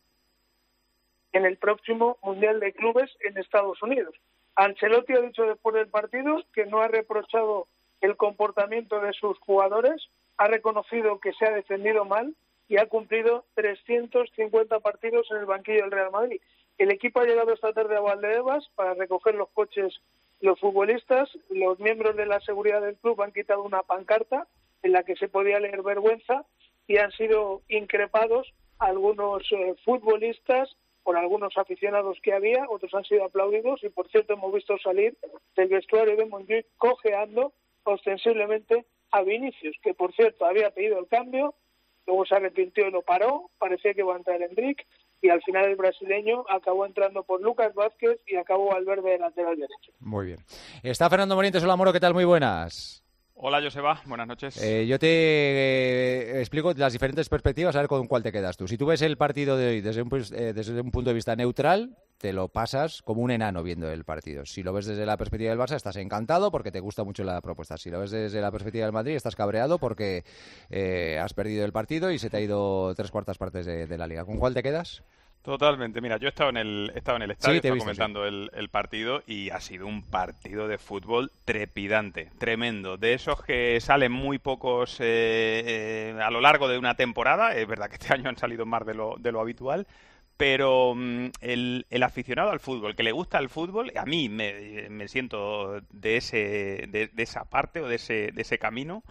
en el próximo Mundial de Clubes en Estados Unidos. Ancelotti ha dicho después del partido que no ha reprochado el comportamiento de sus jugadores, ha reconocido que se ha defendido mal y ha cumplido 350 partidos en el banquillo del Real Madrid. El equipo ha llegado esta tarde a Valdebebas para recoger los coches los futbolistas. Los miembros de la seguridad del club han quitado una pancarta en la que se podía leer vergüenza y han sido increpados algunos futbolistas por algunos aficionados que había, otros han sido aplaudidos y, por cierto, hemos visto salir del vestuario de Montjuic cojeando ostensiblemente a Vinicius, que, por cierto, había pedido el cambio, luego se arrepintió y lo paró, parecía que iba a entrar Endrick, y al final el brasileño acabó entrando por Lucas Vázquez y acabó Valverde de lateral derecho. Muy bien. Está Fernando Morientes. Hola, Moro, ¿qué tal? Muy buenas. Hola, Joseba, buenas noches. Yo te explico las diferentes perspectivas, a ver con cuál te quedas tú. Si tú ves el partido de hoy desde un punto de vista neutral, te lo pasas como un enano viendo el partido. Si lo ves desde la perspectiva del Barça, estás encantado porque te gusta mucho la propuesta. Si lo ves desde la perspectiva del Madrid, estás cabreado porque has perdido el partido y se te ha ido 3/4 partes de la Liga. ¿Con cuál te quedas? Totalmente. Mira, yo he estado en el estadio, Sí, estaba visto, comentando el partido y ha sido un partido de fútbol trepidante, tremendo. De esos que salen muy pocos a lo largo de una temporada. Es verdad que este año han salido más de lo habitual. Pero el aficionado al fútbol, que le gusta el fútbol, a mí me siento de esa parte o de ese camino.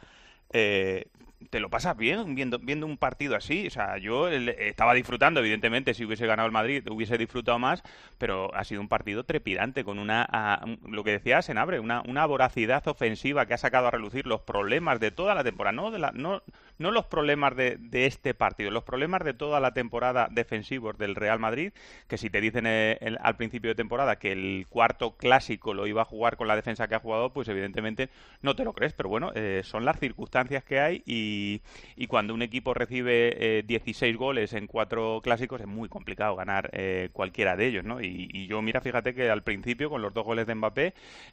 Te lo pasas bien viendo un partido así. O sea, yo estaba disfrutando, evidentemente, si hubiese ganado el Madrid hubiese disfrutado más, pero ha sido un partido trepidante con lo que decía Senabre, una voracidad ofensiva que ha sacado a relucir los problemas de toda la temporada, no los problemas de este partido, los problemas de toda la temporada defensivos del Real Madrid, que si te dicen al principio de temporada que el cuarto clásico lo iba a jugar con la defensa que ha jugado, pues evidentemente no te lo crees, pero bueno, son las circunstancias que hay y cuando un equipo recibe 16 goles en 4 clásicos es muy complicado ganar cualquiera de ellos, ¿no? Y yo, mira, fíjate que al principio con los 2 goles de Mbappé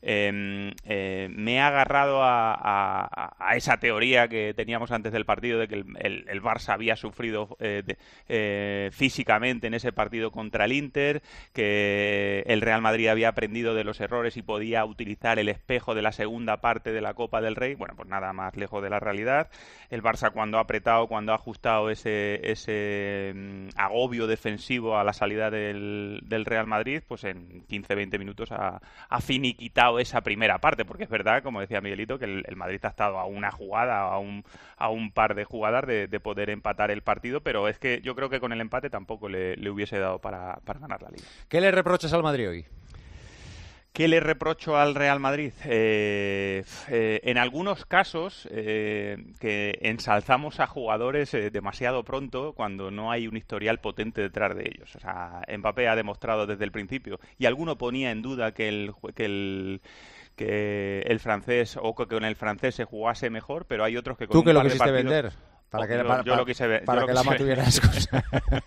me he agarrado a esa teoría que teníamos antes del partido de que el Barça había sufrido físicamente en ese partido contra el Inter, que el Real Madrid había aprendido de los errores y podía utilizar el espejo de la segunda parte de la Copa del Rey. Bueno, pues nada más lejos de la realidad. El Barça, cuando ha apretado, cuando ha ajustado ese agobio defensivo a la salida del Real Madrid, pues en 15-20 minutos ha finiquitado esa primera parte, porque es verdad, como decía Miguelito, que el Madrid ha estado a una jugada, a un par de jugadas de poder empatar el partido, pero es que yo creo que con el empate tampoco le hubiese dado para ganar la Liga. ¿Qué le reprochas al Madrid hoy? ¿Qué le reprocho al Real Madrid? En algunos casos que ensalzamos a jugadores demasiado pronto cuando no hay un historial potente detrás de ellos. O sea, Mbappé ha demostrado desde el principio, y alguno ponía en duda que el francés o que con el francés se jugase mejor, pero hay otros que con ¿Tú que un lo par de quisiste partidos... vender? Yo lo quise ver. Para que la mantuviera las cosas.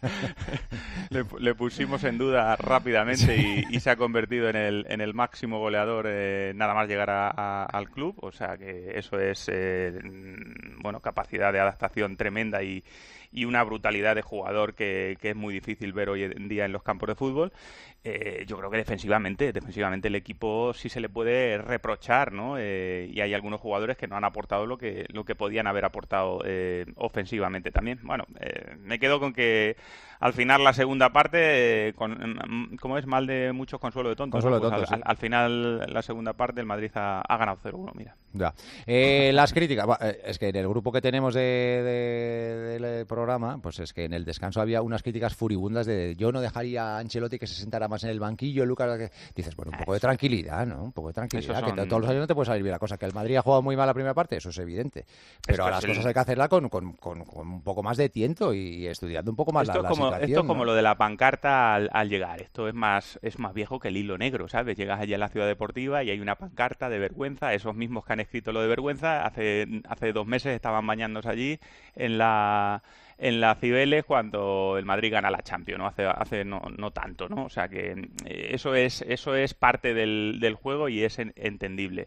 Le pusimos en duda rápidamente y se ha convertido en el máximo goleador nada más llegar al club. O sea que eso es capacidad de adaptación tremenda y una brutalidad de jugador que es muy difícil ver hoy en día en los campos de fútbol. Yo creo que defensivamente el equipo sí se le puede reprochar, ¿no? Y hay algunos jugadores que no han aportado lo que podían haber aportado ofensivamente también. Bueno, me quedo con que al final la segunda parte, como es mal de muchos, consuelo de tontos. Consuelo de tontos, tontos, sí. Al final, la segunda parte, el Madrid ha ganado 0-1, mira. Ya. Las críticas, es que en el grupo que tenemos del programa, pues es que en el descanso había unas críticas furibundas de yo no dejaría a Ancelotti que se sentara más en el banquillo, Lucas, dices, bueno, un poco de tranquilidad, ¿no? Un poco de tranquilidad, que todos los años no te puede salir bien la cosa, que el Madrid ha jugado muy mal la primera parte, eso es evidente, pero a las cosas hay que hacerla con un poco más de tiento y estudiando un poco más la situación. Esto es como ¿no? lo de la pancarta al llegar, esto es más viejo que el hilo negro, ¿sabes? Llegas allí a la Ciudad Deportiva y hay una pancarta de vergüenza, esos mismos que han escrito lo de vergüenza, hace 2 meses estaban bañándose allí en la Cibeles cuando el Madrid gana la Champions, ¿no? Hace no tanto, ¿no? O sea que eso es parte del juego y es entendible.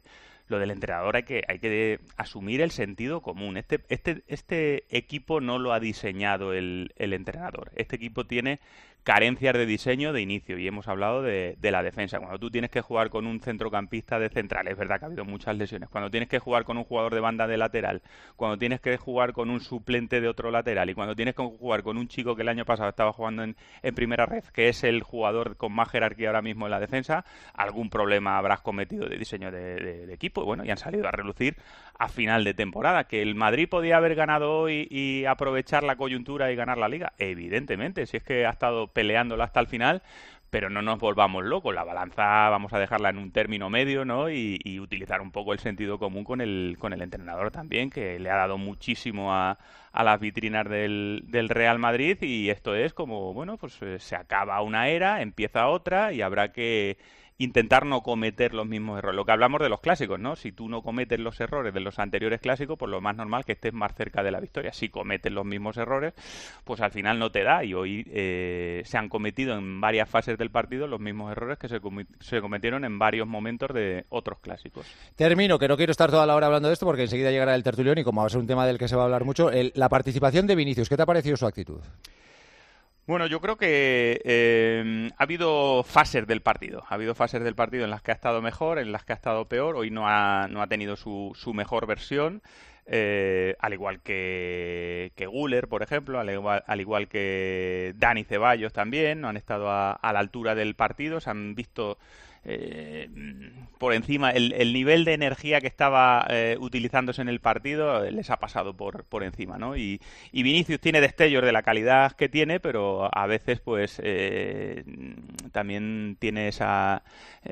lo del entrenador hay que asumir el sentido común. Este equipo no lo ha diseñado el entrenador. Este equipo tiene carencias de diseño de inicio, y hemos hablado de la defensa. Cuando tú tienes que jugar con un centrocampista de central, es verdad que ha habido muchas lesiones, cuando tienes que jugar con un jugador de banda de lateral, cuando tienes que jugar con un suplente de otro lateral, y cuando tienes que jugar con un chico que el año pasado estaba jugando en primera red, que es el jugador con más jerarquía ahora mismo en la defensa, algún problema habrás cometido de diseño de equipo. Bueno, y han salido a relucir a final de temporada. ¿Que el Madrid podía haber ganado hoy y aprovechar la coyuntura y ganar la Liga? Evidentemente, si es que ha estado peleándola hasta el final, pero no nos volvamos locos. La balanza vamos a dejarla en un término medio, ¿no? Y utilizar un poco el sentido común con el entrenador también, que le ha dado muchísimo a las vitrinas del Real Madrid, y esto es como, bueno, pues se acaba una era, empieza otra, y habrá que intentar no cometer los mismos errores. Lo que hablamos de los clásicos, ¿no? Si tú no cometes los errores de los anteriores clásicos, pues lo más normal que estés más cerca de la victoria. Si cometes los mismos errores, pues al final no te da, y hoy se han cometido en varias fases del partido los mismos errores que se cometieron en varios momentos de otros clásicos. Termino, que no quiero estar toda la hora hablando de esto porque enseguida llegará el tertulión, y como va a ser un tema del que se va a hablar mucho, la participación de Vinicius, ¿qué te ha parecido su actitud? Bueno, yo creo que ha habido fases del partido. Ha habido fases del partido en las que ha estado mejor, en las que ha estado peor. Hoy no ha tenido su mejor versión. Al igual que Güler, por ejemplo, al igual que Dani Ceballos también, no han estado a la altura del partido. Se han visto por encima, el nivel de energía que estaba utilizándose en el partido les ha pasado por encima, ¿no? Y Vinicius tiene destellos de la calidad que tiene, pero a veces pues también tiene esa...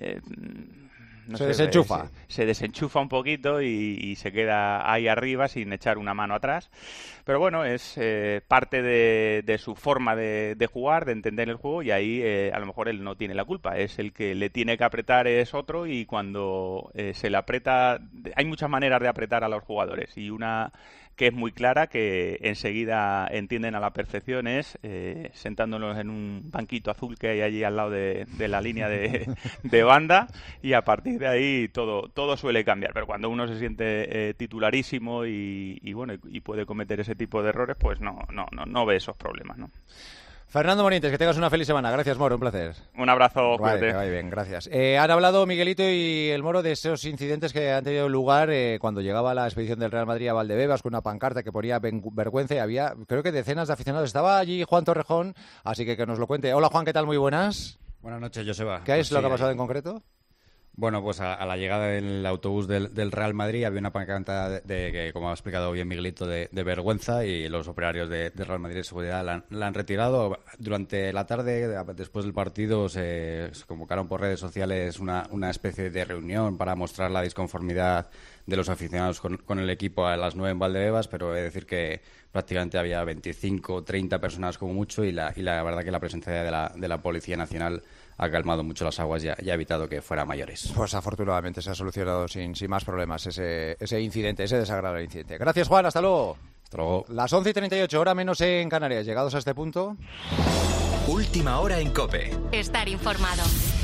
desenchufa. Se desenchufa un poquito y se queda ahí arriba sin echar una mano atrás. Pero bueno, es parte de su forma de jugar, de entender el juego, y ahí a lo mejor él no tiene la culpa. Es el que le tiene que apretar es otro, y cuando se le aprieta... Hay muchas maneras de apretar a los jugadores, y una que es muy clara, que enseguida entienden a la perfección, es sentándonos en un banquito azul que hay allí al lado de la línea de banda, y a partir de ahí todo suele cambiar. Pero cuando uno se siente titularísimo y bueno, y puede cometer ese tipo de errores, pues no ve esos problemas, ¿no? Fernando Morientes, que tengas una feliz semana. Gracias, Moro, un placer. Un abrazo, cuídate. Que vaya bien, gracias. Han hablado Miguelito y el Moro de esos incidentes que han tenido lugar cuando llegaba la expedición del Real Madrid a Valdebebas con una pancarta que ponía vergüenza, y había, creo que decenas de aficionados. Estaba allí Juan Torrejón, así que nos lo cuente. Hola, Juan, ¿qué tal? Muy buenas. Buenas noches, Joseba. ¿Qué es lo que ha pasado en concreto? Bueno, pues a la llegada del autobús del Real Madrid había una pancarta que, como ha explicado bien Miguelito, de vergüenza, y los operarios de Real Madrid de Seguridad la han retirado. Durante la tarde, después del partido, se convocaron por redes sociales una especie de reunión para mostrar la disconformidad de los aficionados con el equipo a las 9 en Valdebebas, pero he de decir que prácticamente había 25 o 30 personas como mucho, y la verdad que la presencia de la Policía Nacional ha calmado mucho las aguas y ha evitado que fuera mayores. Pues afortunadamente se ha solucionado sin más problemas ese incidente, ese desagradable incidente. Gracias, Juan, hasta luego. Hasta luego. Las 11:38, hora menos en Canarias. Llegados a este punto... Última hora en COPE. Estar informado.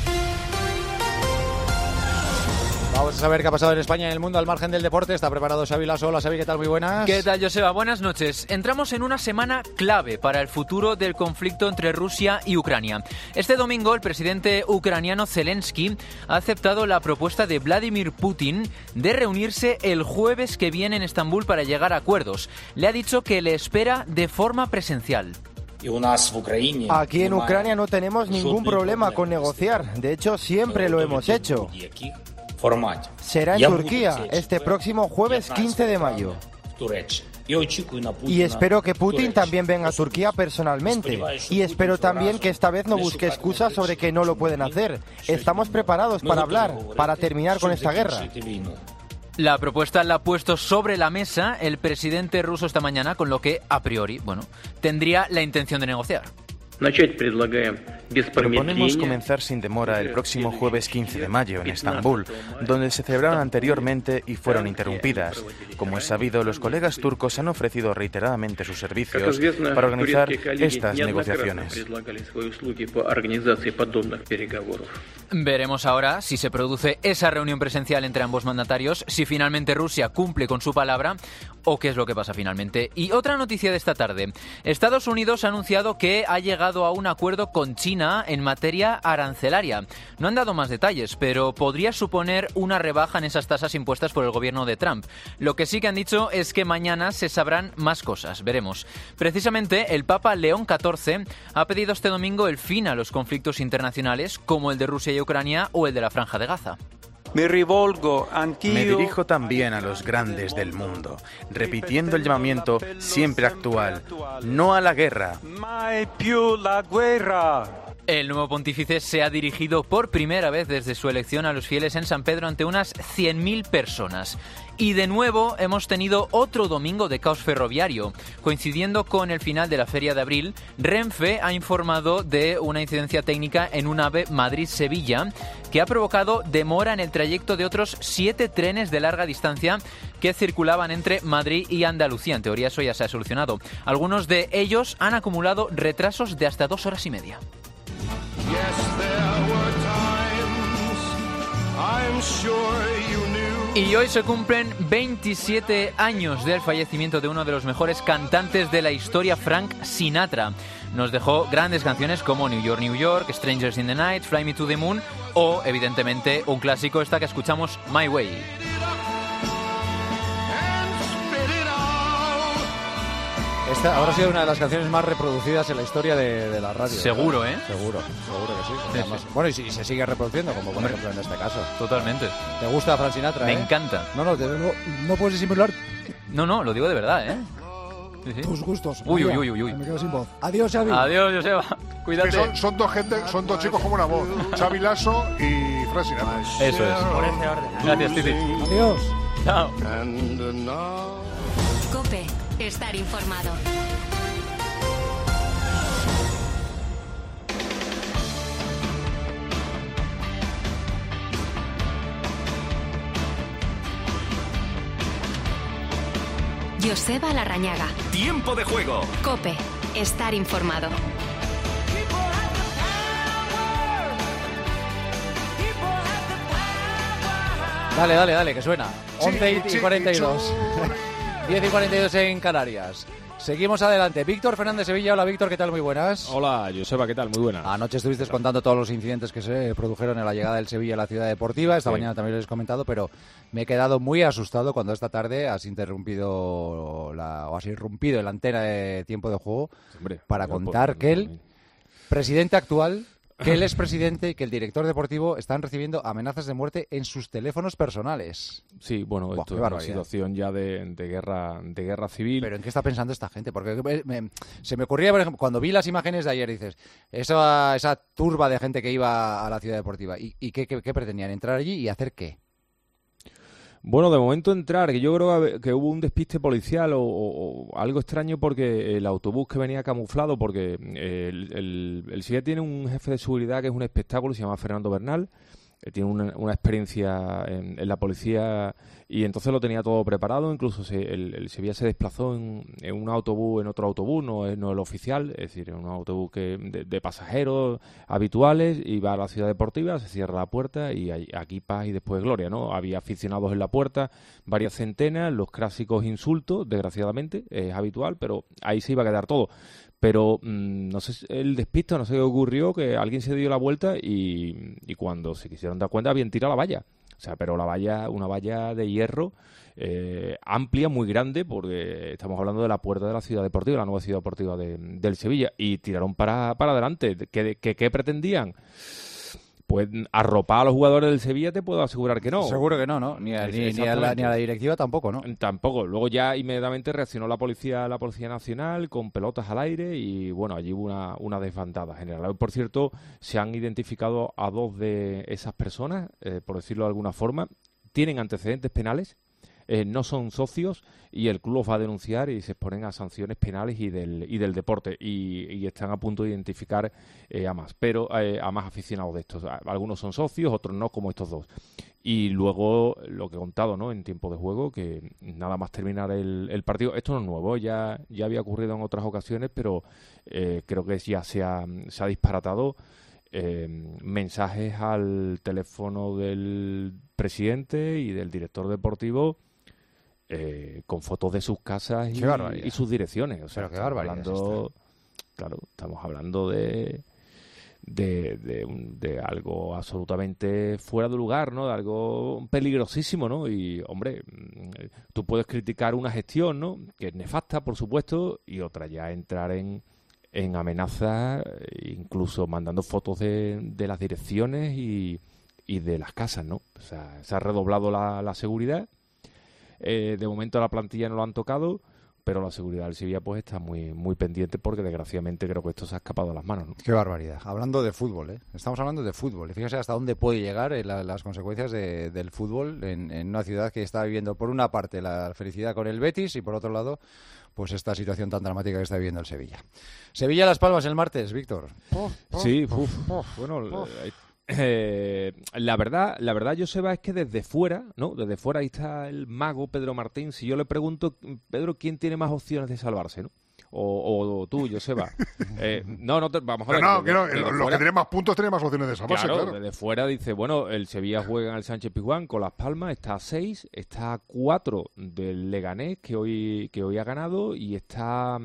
Vamos a saber qué ha pasado en España y en el mundo al margen del deporte. Está preparado Xavi Lasso. Hola, Xavi, ¿qué tal? Muy buenas. ¿Qué tal, Joseba? Buenas noches. Entramos en una semana clave para el futuro del conflicto entre Rusia y Ucrania. Este domingo, el presidente ucraniano Zelensky ha aceptado la propuesta de Vladimir Putin de reunirse el jueves que viene en Estambul para llegar a acuerdos. Le ha dicho que le espera de forma presencial. Aquí en Ucrania no tenemos ningún problema con negociar. De hecho, siempre lo hemos hecho. Será en Turquía, este próximo jueves 15 de mayo. Y espero que Putin también venga a Turquía personalmente. Y espero también que esta vez no busque excusas sobre que no lo pueden hacer. Estamos preparados para hablar, para terminar con esta guerra. La propuesta la ha puesto sobre la mesa el presidente ruso esta mañana, con lo que, a priori, tendría la intención de negociar. Proponemos comenzar sin demora el próximo jueves 15 de mayo en Estambul, donde se celebraron anteriormente y fueron interrumpidas. Como es sabido, los colegas turcos han ofrecido reiteradamente sus servicios para organizar estas negociaciones. Veremos ahora si se produce esa reunión presencial entre ambos mandatarios, si finalmente Rusia cumple con su palabra o qué es lo que pasa finalmente. Y otra noticia de esta tarde. Estados Unidos ha anunciado que ha llegado a un acuerdo con China en materia arancelaria. No han dado más detalles, pero podría suponer una rebaja en esas tasas impuestas por el gobierno de Trump. Lo que sí que han dicho es que mañana se sabrán más cosas. Veremos. Precisamente, el Papa León XIV ha pedido este domingo el fin a los conflictos internacionales como el de Rusia y Ucrania o el de la Franja de Gaza. Me dirijo también a los grandes del mundo, repitiendo el llamamiento siempre actual: no a la guerra. El nuevo pontífice se ha dirigido por primera vez desde su elección a los fieles en San Pedro ante unas 100.000 personas. Y de nuevo hemos tenido otro domingo de caos ferroviario. Coincidiendo con el final de la Feria de Abril, Renfe ha informado de una incidencia técnica en un AVE Madrid-Sevilla que ha provocado demora en el trayecto de otros 7 trenes de larga distancia que circulaban entre Madrid y Andalucía. En teoría eso ya se ha solucionado. Algunos de ellos han acumulado retrasos de hasta 2 horas y media. Y hoy se cumplen 27 años del fallecimiento de uno de los mejores cantantes de la historia, Frank Sinatra. Nos dejó grandes canciones como New York, New York, Strangers in the Night, Fly Me to the Moon o, evidentemente, un clásico, esta que escuchamos, My Way. Esta habrá sido una de las canciones más reproducidas en la historia de la radio. Seguro, ¿eh? Seguro que sí. Además, sí. Bueno, y se sigue reproduciendo, como por ejemplo en este caso. Totalmente. ¿Te gusta Frank Sinatra? Me encanta. No puedes disimular. No, lo digo de verdad, ¿eh? Sí. Tus gustos. Uy. Me quedo sin voz. Adiós, Xavi. Adiós, Joseba. Cuídate. Es que son dos chicos como una voz. Xavi Lasso y Frank Sinatra. Eso es. Por ese orden. Gracias, Titi. Adiós. Chao. COPE. Estar informado. Joseba Larrañaga. Tiempo de juego. COPE. Estar informado. Dale, que suena. 11 y 42. 10 y 42 en Canarias. Seguimos adelante. Víctor Fernández Sevilla. Hola, Víctor, ¿qué tal? Muy buenas. Hola, Joseba, ¿qué tal? Muy buenas. Anoche estuviste contando todos los incidentes que se produjeron en la llegada del Sevilla a la ciudad deportiva. Esta mañana también lo has comentado, pero me he quedado muy asustado cuando esta tarde has irrumpido en la antena de Tiempo de Juego para contar que el presidente actual, que el expresidente y que el director deportivo están recibiendo amenazas de muerte en sus teléfonos personales. Sí, bueno, esto es una situación ya de guerra civil. ¿Pero en qué está pensando esta gente? Porque se me ocurría, por ejemplo, cuando vi las imágenes de ayer, dices, esa turba de gente que iba a la ciudad deportiva, ¿y qué pretendían? ¿Entrar allí y hacer qué? Bueno, de momento entrar, que yo creo que hubo un despiste policial o algo extraño porque el autobús que venía camuflado, porque el Sevilla tiene un jefe de seguridad que es un espectáculo, se llama Fernando Bernal, tiene una experiencia en la policía y entonces lo tenía todo preparado, incluso el Sevilla se desplazó en un autobús, en otro autobús, no el oficial, es decir, en un autobús de pasajeros habituales, y va a la ciudad deportiva, se cierra la puerta y aquí paz y después gloria, ¿no? Había aficionados en la puerta, varias centenas, los clásicos insultos, desgraciadamente, es habitual, pero ahí se iba a quedar todo. Pero no sé, el despista, no sé qué ocurrió, que alguien se dio la vuelta y cuando se quisieron dar cuenta habían tirado la valla. O sea, pero una valla de hierro amplia, muy grande, porque estamos hablando de la puerta de la ciudad deportiva, la nueva ciudad deportiva del Sevilla, y tiraron para adelante. ¿Qué pretendían? Pues arropar a los jugadores del Sevilla te puedo asegurar que no. Seguro que no. Ni a la directiva tampoco, ¿no? Tampoco. Luego ya inmediatamente reaccionó la Policía Nacional con pelotas al aire y bueno, allí hubo una desbandada general. Por cierto, se han identificado a 2 de esas personas, por decirlo de alguna forma, tienen antecedentes penales. No son socios y el club los va a denunciar y se exponen a sanciones penales y del deporte y están a punto de identificar a más aficionados de estos. Algunos son socios, otros no, como estos 2. Y luego lo que he contado, ¿no? En tiempo de juego, que nada más terminar el partido, esto no es nuevo, ya había ocurrido en otras ocasiones, pero creo que ya se ha disparatado mensajes al teléfono del presidente y del director deportivo con fotos de sus casas y sus direcciones. O sea, pero qué barbaridad. Claro, estamos hablando de algo absolutamente fuera de lugar, ¿no? De algo peligrosísimo, ¿no? Y, hombre, tú puedes criticar una gestión, ¿no? Que es nefasta, por supuesto, y otra ya entrar en amenazas, incluso mandando fotos de las direcciones y de las casas, ¿no? O sea, se ha redoblado la seguridad. De momento la plantilla no lo han tocado, pero la seguridad del Sevilla pues está muy muy pendiente porque desgraciadamente creo que esto se ha escapado de las manos, ¿no? Qué barbaridad. Hablando de fútbol, ¿eh? Estamos hablando de fútbol. Y fíjese hasta dónde puede llegar las consecuencias del fútbol en una ciudad que está viviendo, por una parte, la felicidad con el Betis y, por otro lado, pues esta situación tan dramática que está viviendo el Sevilla. Sevilla-Las Palmas el martes, Víctor. Sí, bueno... la verdad, Joseba, es que desde fuera, ¿no? Desde fuera ahí está el mago Pedro Martín. Si yo le pregunto, Pedro, ¿quién tiene más opciones de salvarse, no? O tú, Joseba. Vamos a ver. Los que tienen más puntos tienen más opciones de salvarse, claro. Desde fuera dice, bueno, el Sevilla juega en el Sánchez Pizjuán con Las Palmas, está a 6, está a 4 del Leganés, que hoy ha ganado, y está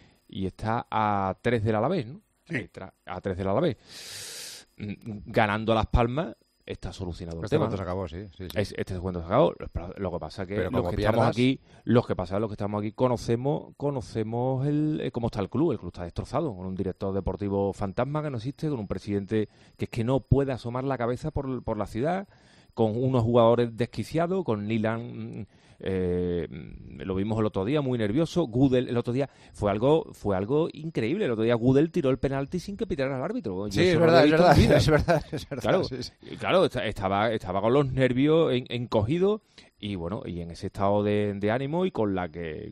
a 3 del Alavés, ¿no? Sí. A 3 del Alavés. Ganando a Las Palmas está solucionado el tema. Este cuento se acabó, sí. Este cuento se acabó. Lo que pasa es que los que estamos aquí conocemos cómo está el club. El club está destrozado, con un director deportivo fantasma que no existe, con un presidente que es que no puede asomar la cabeza por la ciudad, con unos jugadores desquiciados, con Nilan, lo vimos el otro día, muy nervioso. Gudel el otro día fue algo increíble. El otro día Gudel tiró el penalti sin que pitara el árbitro. Sí, es verdad. Claro, estaba con los nervios encogidos y bueno, y en ese estado de ánimo y con la que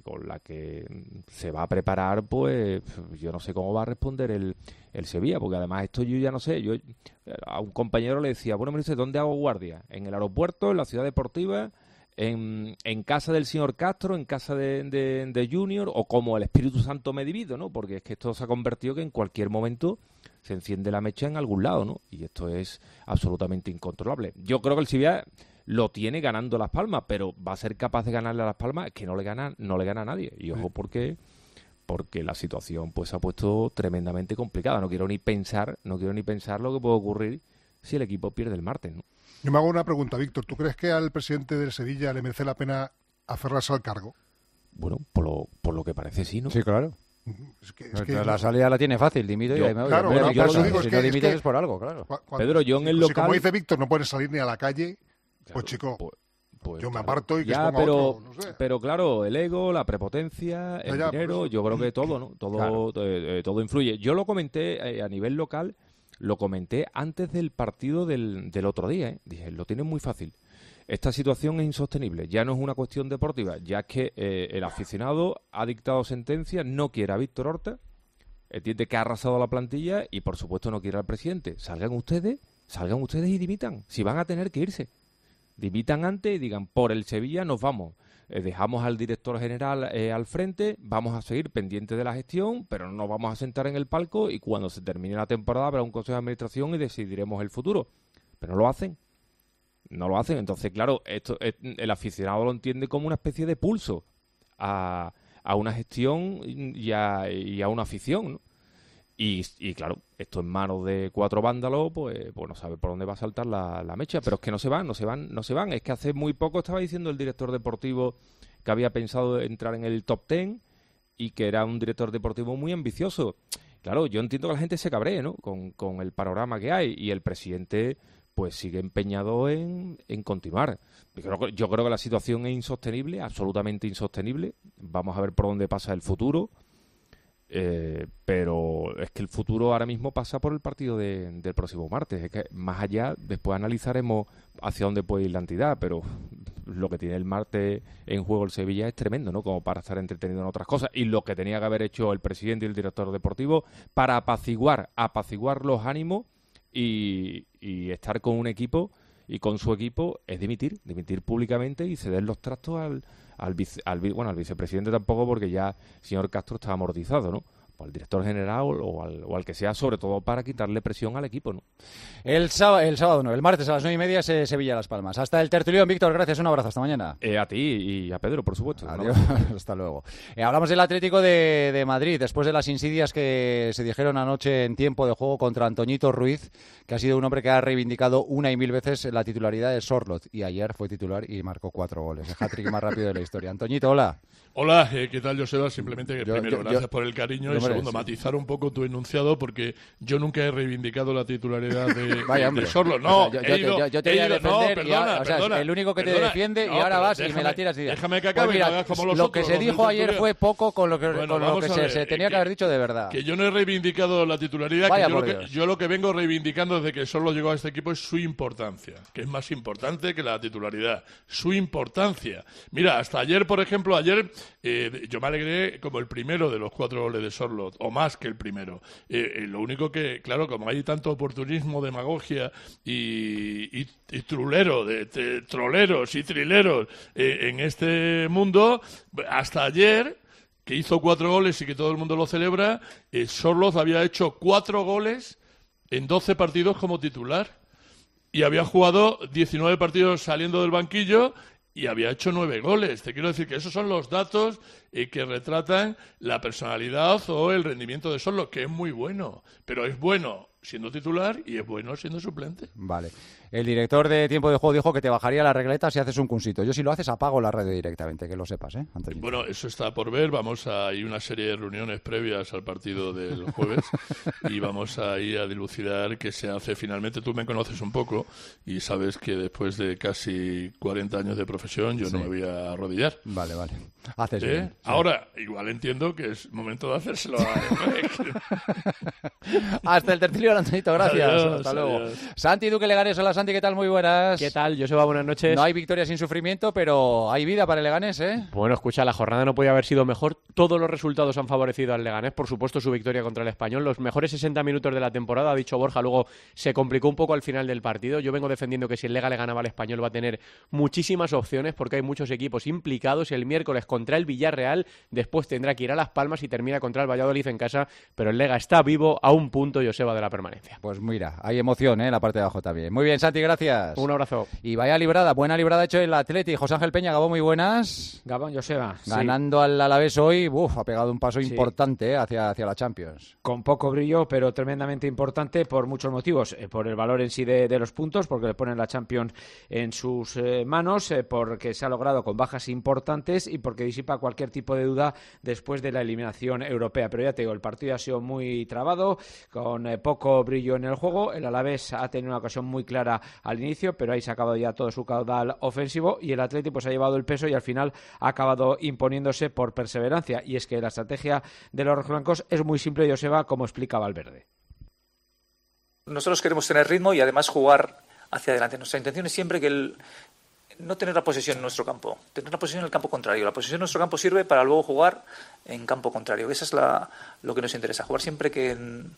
se va a preparar, pues yo no sé cómo va a responder el Sevilla, porque además esto yo ya no sé. Yo a un compañero le decía, bueno, me dice, ¿dónde hago guardia? ¿En el aeropuerto, en la ciudad deportiva, en casa del señor Castro, en casa de Junior, o como el Espíritu Santo me divido, ¿no? Porque es que esto se ha convertido que en cualquier momento se enciende la mecha en algún lado, ¿no? Y esto es absolutamente incontrolable. Yo creo que el Sevilla lo tiene ganando Las Palmas, pero va a ser capaz de ganarle a Las Palmas, que no le gana a nadie. Y ojo, porque la situación pues se ha puesto tremendamente complicada. No quiero ni pensar lo que puede ocurrir si el equipo pierde el martes, ¿no? Yo me hago una pregunta, Víctor. ¿Tú crees que al presidente del Sevilla le merece la pena aferrarse al cargo? Bueno, por lo que parece sí, ¿no? Sí, claro. Es que la salida la tiene fácil, dimito y ahí me voy. Claro, si no dimites es por algo, claro. Pedro, yo en el local... Como dice Víctor, no puedes salir ni a la calle, claro, pues chico... Pues, yo me aparto y que ya, se ponga otro, no sé. Pero claro, el ego, la prepotencia, el dinero, pues, yo creo que todo, ¿no? Todo influye. Yo lo comenté a nivel local, lo comenté antes del partido del otro día, ¿eh? Dije, lo tienen muy fácil. Esta situación es insostenible. Ya no es una cuestión deportiva, ya es que el aficionado ha dictado sentencia, no quiere a Víctor Horta, entiende que ha arrasado la plantilla y, por supuesto, no quiere al presidente. Salgan ustedes y dimitan, si van a tener que irse. Dimitan antes y digan, por el Sevilla nos vamos. Dejamos al director general al frente, vamos a seguir pendientes de la gestión, pero no nos vamos a sentar en el palco y cuando se termine la temporada habrá un consejo de administración y decidiremos el futuro. Pero no lo hacen. Entonces, claro, el aficionado lo entiende como una especie de pulso a una gestión y a una afición, ¿no? Y claro, esto en manos de 4 vándalos, pues no sabe por dónde va a saltar la mecha, pero es que no se van. Es que hace muy poco estaba diciendo el director deportivo que había pensado entrar en el top 10 y que era un director deportivo muy ambicioso. Claro, yo entiendo que la gente se cabree, ¿no? Con el panorama que hay, y el presidente pues sigue empeñado en continuar. Yo creo que la situación es insostenible, absolutamente insostenible. Vamos a ver por dónde pasa el futuro. Pero es que el futuro ahora mismo pasa por el partido del próximo martes. Es que más allá, después analizaremos hacia dónde puede ir la entidad, pero lo que tiene el martes en juego el Sevilla es tremendo, ¿no? Como para estar entretenido en otras cosas. Y lo que tenía que haber hecho el presidente y el director deportivo para apaciguar los ánimos y estar con un equipo y con su equipo es dimitir públicamente y ceder los trastos al vicepresidente tampoco, porque ya el señor Castro está amortizado, ¿no? al director general o al que sea, sobre todo para quitarle presión al equipo, ¿no? El sábado no, el martes a las 9:30 es Sevilla-Las Palmas. Hasta el tertulión, Víctor, gracias, un abrazo, hasta mañana. A ti y a Pedro, por supuesto. Adiós, hasta luego. Hablamos del Atlético de Madrid, después de las insidias que se dijeron anoche en tiempo de juego contra Antoñito Ruiz, que ha sido un hombre que ha reivindicado una y mil veces la titularidad de Sorloth, y ayer fue titular y marcó 4 goles. El hat-trick más rápido de la historia. Antoñito, hola. Hola, ¿qué tal, Joseba? Simplemente primero, gracias por el cariño y segundo, matizar un poco tu enunciado porque yo nunca he reivindicado la titularidad de Sorloth. No, yo te voy a defender perdona, el único que te defiende y ahora vas y me la tiras. Déjame que acabe, pues mira, no hagas como los lo otros, que se dijo ayer fue poco con lo que se tenía que haber dicho de verdad. Que yo no he reivindicado la titularidad, yo lo que vengo reivindicando desde que Sorloth llegó a este equipo es su importancia, que es más importante que la titularidad. Su importancia. Mira, hasta ayer, por ejemplo, yo me alegré como el primero de los 4 goles de Sorloth, o más que el primero. Lo único que, claro, como hay tanto oportunismo, demagogia y trulero, de troleros y trileros en este mundo, hasta ayer, que hizo 4 goles y que todo el mundo lo celebra, Sorloth había hecho 4 goles en 12 partidos como titular. Y había jugado 19 partidos saliendo del banquillo y había hecho 9 goles. Te quiero decir que esos son los datos que retratan la personalidad o el rendimiento de Sorloth, que es muy bueno. Pero es bueno siendo titular y es bueno siendo suplente. Vale. El director de Tiempo de Juego dijo que te bajaría la regleta si haces un cursito. Yo si lo haces apago la radio directamente, que lo sepas, Antonio. Bueno, eso está por ver. Hay una serie de reuniones previas al partido del jueves y vamos a ir a dilucidar qué se hace finalmente. Tú me conoces un poco y sabes que después de casi 40 años de profesión yo no me voy a arrodillar. Vale. Haces bien. Sí. Ahora, igual entiendo que es momento de hacérselo a Hasta el tertulión, Antonito, gracias. Adiós, hasta luego. adiós. Santi Duque Leganés, hola Santi, ¿qué tal? Muy buenas. ¿Qué tal, Joseba? Buenas noches. No hay victoria sin sufrimiento, pero hay vida para el Leganés, Bueno, escucha, la jornada no podía haber sido mejor. Todos los resultados han favorecido al Leganés, por supuesto su victoria contra el Español. Los mejores 60 minutos de la temporada, ha dicho Borja, luego se complicó un poco al final del partido. Yo vengo defendiendo que si el Lega le ganaba al Español va a tener muchísimas opciones porque hay muchos equipos implicados. El miércoles contra el Villarreal, después tendrá que ir a Las Palmas y termina contra el Valladolid en casa, pero el Lega está vivo a un punto, Joseba, de la permanencia. Pues mira, hay emoción en la parte de abajo también. Muy bien, Santi, gracias. Un abrazo. Y vaya librada, buena librada ha hecho el Atleti. José Ángel Peña, Gabón, muy buenas. Gabón, Joseba. Ganando al Alavés hoy, ha pegado un paso importante hacia la Champions. Con poco brillo, pero tremendamente importante por muchos motivos. Por el valor en sí de los puntos, porque le ponen la Champions en sus manos, porque se ha logrado con bajas importantes y porque disipa cualquier tipo de duda después de la eliminación europea. Pero ya te digo, el partido ha sido muy trabado, con poco brillo en el juego. El Alavés ha tenido una ocasión muy clara al inicio, pero ahí se ha acabado ya todo su caudal ofensivo y el Atleti pues ha llevado el peso y al final ha acabado imponiéndose por perseverancia. Y es que la estrategia de los rojiblancos es muy simple, Joseba, como explica Valverde. Nosotros queremos tener ritmo y además jugar hacia adelante. Nuestra intención es siempre que no tener la posesión en nuestro campo, tener la posesión en el campo contrario. La posesión en nuestro campo sirve para luego jugar en campo contrario. Eso es lo que nos interesa, jugar siempre que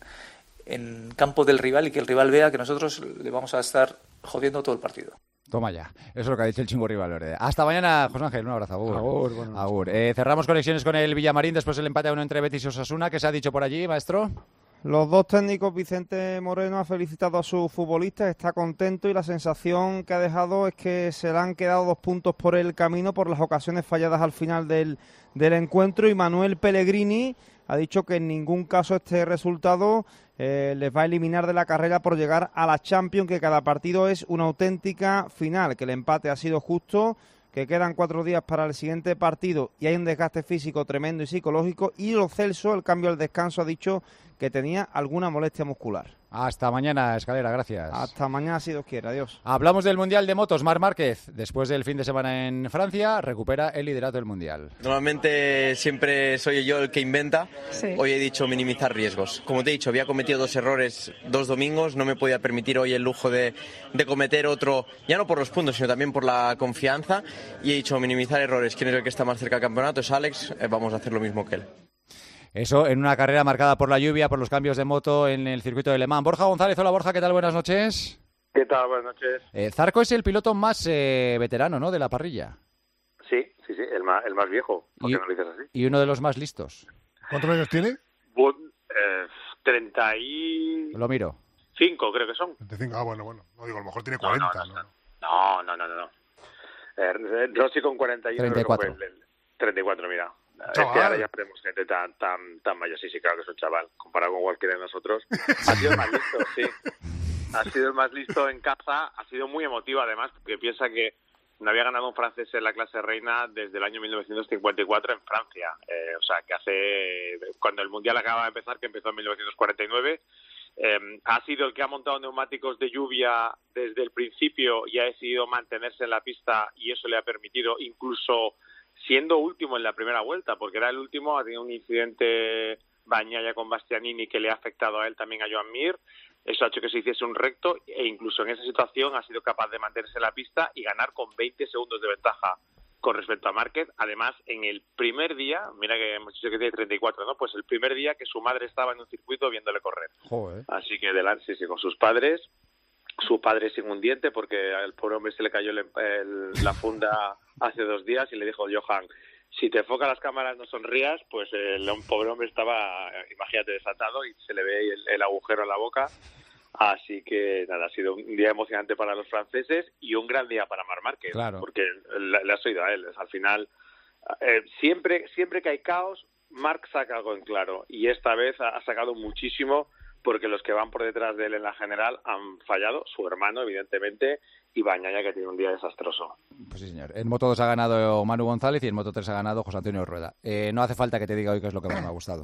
en campo del rival y que el rival vea que nosotros le vamos a estar jodiendo todo el partido. Toma ya, eso es lo que ha dicho el Chingo Rival Verde. Hasta mañana, José Ángel, un abrazo. Agur. Cerramos conexiones con el Villamarín después del empate a 1 entre Betis y Osasuna. ¿Qué se ha dicho por allí, maestro? Los dos técnicos, Vicente Moreno ha felicitado a sus futbolistas, está contento y la sensación que ha dejado es que se le han quedado 2 puntos por el camino por las ocasiones falladas al final del encuentro, y Manuel Pellegrini ha dicho que en ningún caso este resultado les va a eliminar de la carrera por llegar a la Champions, que cada partido es una auténtica final, que el empate ha sido justo, que quedan 4 días para el siguiente partido y hay un desgaste físico tremendo y psicológico, y Lo Celso, el cambio al descanso, ha dicho que tenía alguna molestia muscular. Hasta mañana, Escalera, gracias. Hasta mañana, si Dios quiere, adiós. Hablamos del Mundial de Motos. Marc Márquez, después del fin de semana en Francia, recupera el liderato del Mundial. Normalmente siempre soy yo el que inventa. Sí. Hoy he dicho minimizar riesgos. Como te he dicho, había cometido 2 errores 2 domingos, no me podía permitir hoy el lujo de cometer otro, ya no por los puntos, sino también por la confianza, y he dicho minimizar errores. ¿Quién es el que está más cerca del campeonato? Es Alex, vamos a hacer lo mismo que él. Eso en una carrera marcada por la lluvia, por los cambios de moto en el circuito de Le Mans. Borja González, hola Borja, ¿qué tal? Buenas noches. ¿Qué tal? Buenas noches. Zarco es el piloto más veterano, ¿no?, de la parrilla. Sí, el más viejo, porque no lo dices así. Y uno de los más listos. ¿Cuántos años tiene? 30 y... Lo miro. 5 creo que son. 25, bueno. No digo, a lo mejor tiene 40. No. Rossi con 41. 34. 34, mira. Ahora ya tenemos gente tan mayor. Sí, claro que es un chaval. Comparado con cualquiera de nosotros. Ha sido el más listo, sí. Ha sido el más listo en casa. Ha sido muy emotivo, además, porque piensa que no había ganado un francés en la clase reina desde el año 1954 en Francia. O sea, que cuando el Mundial acaba de empezar, que empezó en 1949, ha sido el que ha montado neumáticos de lluvia desde el principio y ha decidido mantenerse en la pista, y eso le ha permitido, incluso siendo último en la primera vuelta, porque era el último, ha tenido un incidente Bagnaia con Bastianini que le ha afectado a él, también a Joan Mir. Eso ha hecho que se hiciese un recto, e incluso en esa situación ha sido capaz de mantenerse en la pista y ganar con 20 segundos de ventaja con respecto a Márquez. Además, en el primer día, mira que hemos dicho que tiene 34, ¿no? Pues el primer día que su madre estaba en un circuito viéndole correr. Joder. Así que sí, con sus padres, su padre sin un diente, porque al pobre hombre se le cayó la funda hace 2 días, y le dijo: Johan, si te enfocan las cámaras no sonrías. Pues el pobre hombre estaba, imagínate, desatado, y se le ve el agujero en la boca. Así que nada, ha sido un día emocionante para los franceses y un gran día para Marc Márquez, claro, porque le has oído a él. Al final, siempre que hay caos, Marc saca algo en claro, y esta vez ha sacado muchísimo, porque los que van por detrás de él en la general han fallado, su hermano evidentemente, y Bagnaia, que tiene un día desastroso. Pues sí, señor. En Moto 2 ha ganado Manu González y en Moto 3 ha ganado José Antonio Rueda. No hace falta que te diga hoy qué es lo que más me ha gustado.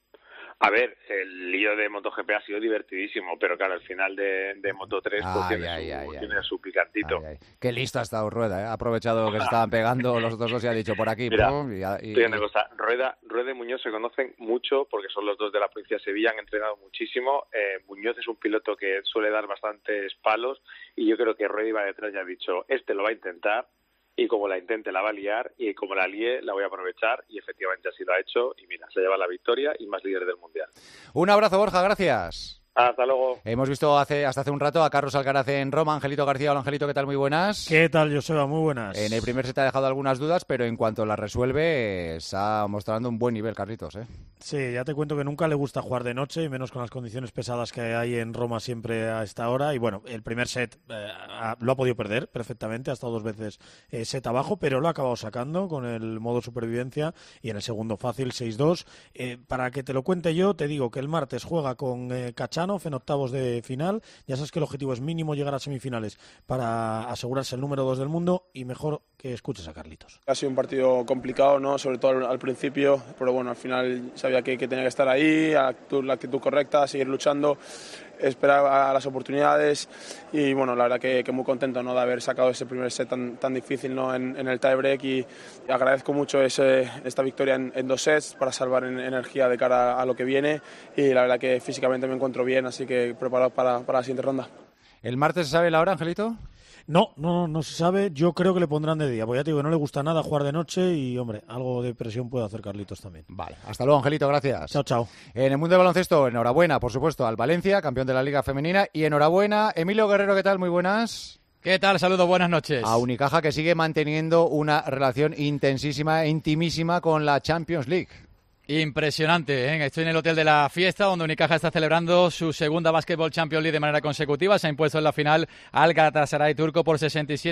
A ver, el lío de MotoGP ha sido divertidísimo, pero claro, al final de Moto3 pues tiene su picantito. Qué listo ha estado Rueda, ¿eh? Ha aprovechado que se estaban pegando los otros dos y ha dicho por aquí. Mira, una cosa, Rueda y Muñoz se conocen mucho porque son los dos de la provincia de Sevilla, han entrenado muchísimo. Muñoz es un piloto que suele dar bastantes palos, y yo creo que Rueda iba detrás y ha dicho: este lo va a intentar, y como la intente la va a liar, y como la líe la voy a aprovechar, y efectivamente así lo ha hecho, y mira, se lleva la victoria y más líder del Mundial. Un abrazo, Borja, gracias. Hasta luego. Hemos visto hasta hace un rato a Carlos Alcaraz en Roma. Angelito García. Hola, Angelito, ¿qué tal? Muy buenas. ¿Qué tal, Joseba? Muy buenas. En el primer set te ha dejado algunas dudas, pero en cuanto las resuelve, está mostrando un buen nivel, Carlitos, ¿eh? Sí, ya te cuento que nunca le gusta jugar de noche, y menos con las condiciones pesadas que hay en Roma siempre a esta hora. Y bueno, el primer set lo ha podido perder perfectamente, ha estado 2 veces set abajo, pero lo ha acabado sacando con el modo supervivencia, y en el segundo fácil 6-2. Para que te lo cuente yo, te digo que el martes juega con Khachanov en octavos de final. Ya sabes que el objetivo es mínimo llegar a semifinales para asegurarse el número 2 del mundo, y mejor que escuches a Carlitos. Ha sido un partido complicado, ¿no? Sobre todo al principio, pero bueno, al final sabía que tenía que estar ahí, la actitud correcta, seguir luchando, esperar a las oportunidades, y bueno, la verdad que muy contento, ¿no?, de haber sacado ese primer set tan difícil, ¿no?, en el tiebreak, y agradezco mucho esta victoria en 2 sets para salvar energía de cara a lo que viene, y la verdad que físicamente me encuentro bien, así que preparado para la siguiente ronda. ¿El martes se sabe la hora, Angelito? No se sabe. Yo creo que le pondrán de día, porque ya te digo que no le gusta nada jugar de noche, y hombre, algo de presión puede hacer Carlitos también. Vale, hasta luego, Angelito, gracias. Chao. En el mundo del baloncesto, enhorabuena, por supuesto, al Valencia, campeón de la Liga Femenina, y enhorabuena, Emilio Guerrero, ¿qué tal? Muy buenas. ¿Qué tal? Saludos, buenas noches. A Unicaja, que sigue manteniendo una relación intensísima e intimísima con la Champions League. Impresionante, ¿eh? Estoy en el Hotel de la Fiesta, donde Unicaja está celebrando su segunda Basketball Champions League de manera consecutiva. Se ha impuesto en la final al Galatasaray turco por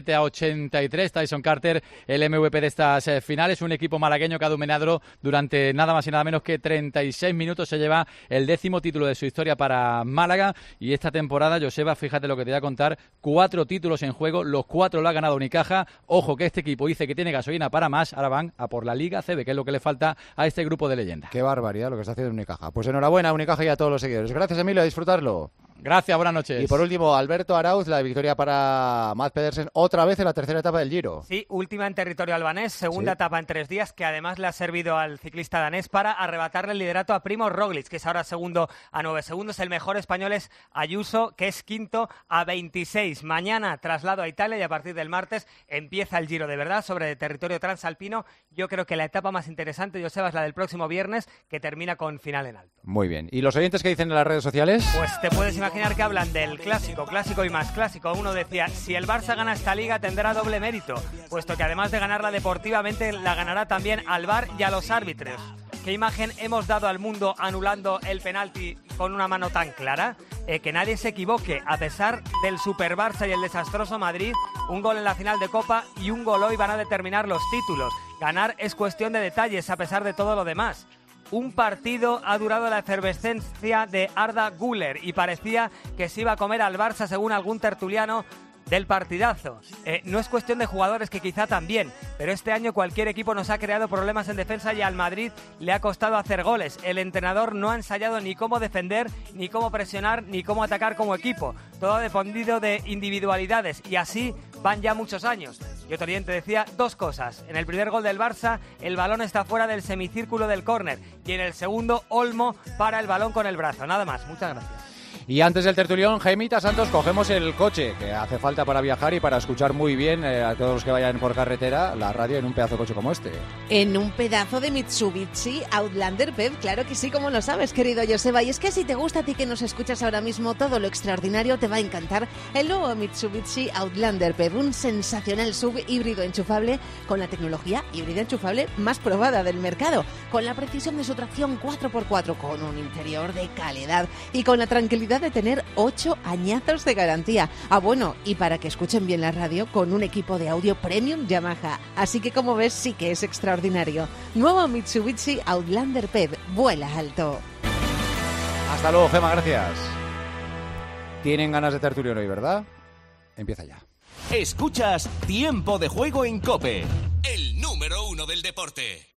67-83. Tyson Carter, el MVP de estas finales. Un equipo malagueño que ha dominado durante nada más y nada menos que 36 minutos. Se lleva el 10º título de su historia para Málaga. Y esta temporada, Joseba, fíjate lo que te voy a contar. 4 títulos en juego, los 4 lo ha ganado Unicaja. Ojo que este equipo dice que tiene gasolina para más. Ahora van a por la Liga CB, que es lo que le falta a este grupo de leyenda. Qué barbaridad lo que está haciendo Unicaja. Pues enhorabuena a Unicaja y a todos los seguidores. Gracias, Emilio, a disfrutarlo. Gracias, buenas noches. Y por último, Alberto Arauz, la victoria para Mads Pedersen, otra vez en la tercera etapa del Giro. Sí, última en territorio albanés, segunda etapa en 3 días, que además le ha servido al ciclista danés para arrebatarle el liderato a Primož Roglič, que es ahora segundo a 9 segundos. El mejor español es Ayuso, que es quinto a 26. Mañana traslado a Italia, y a partir del martes empieza el Giro de verdad sobre territorio transalpino. Yo creo que la etapa más interesante, Joseba, es la del próximo viernes, que termina con final en alto. Muy bien. ¿Y los oyentes qué dicen en las redes sociales? Pues te puedes imaginar que hablan del clásico y más clásico. Uno decía: si el Barça gana esta liga tendrá doble mérito, puesto que además de ganarla deportivamente, la ganará también al VAR y a los árbitros. ¿qué imagen hemos dado al mundo anulando el penalti con una mano tan clara? Que nadie se equivoque, a pesar del Super Barça y el desastroso Madrid, un gol en la final de Copa y un gol hoy van a determinar los títulos. Ganar es cuestión de detalles, a pesar de todo lo demás. Un partido ha durado la efervescencia de Arda Güler y parecía que se iba a comer al Barça, según algún tertuliano del partidazo. No es cuestión de jugadores, que quizá también, pero este año cualquier equipo nos ha creado problemas en defensa y al Madrid le ha costado hacer goles. El entrenador no ha ensayado ni cómo defender, ni cómo presionar, ni cómo atacar como equipo. Todo ha dependido de individualidades y así van ya muchos años. Y otro oyente decía dos cosas. En el primer gol del Barça, el balón está fuera del semicírculo del córner, y en el segundo, Olmo para el balón con el brazo. Nada más. Muchas gracias. Y antes del tertulión, Jaimita Santos, cogemos el coche que hace falta para viajar y para escuchar muy bien a todos los que vayan por carretera la radio en un pedazo de coche como este. En un pedazo de Mitsubishi Outlander PHEV, claro que sí, como lo sabes, querido Joseba. Y es que si te gusta a ti que nos escuchas ahora mismo todo lo extraordinario, te va a encantar el nuevo Mitsubishi Outlander PHEV, un sensacional SUV híbrido enchufable con la tecnología híbrida enchufable más probada del mercado, con la precisión de su tracción 4x4, con un interior de calidad y con la tranquilidad de tener 8 añazos de garantía. Bueno, y para que escuchen bien la radio, con un equipo de audio premium Yamaha. Así que, como ves, sí que es extraordinario. Nuevo Mitsubishi Outlander PHEV. Vuela alto. Hasta luego, Gema, gracias. Tienen ganas de tertulión hoy, ¿verdad? Empieza ya. Escuchas Tiempo de Juego en COPE, el número 1 del deporte.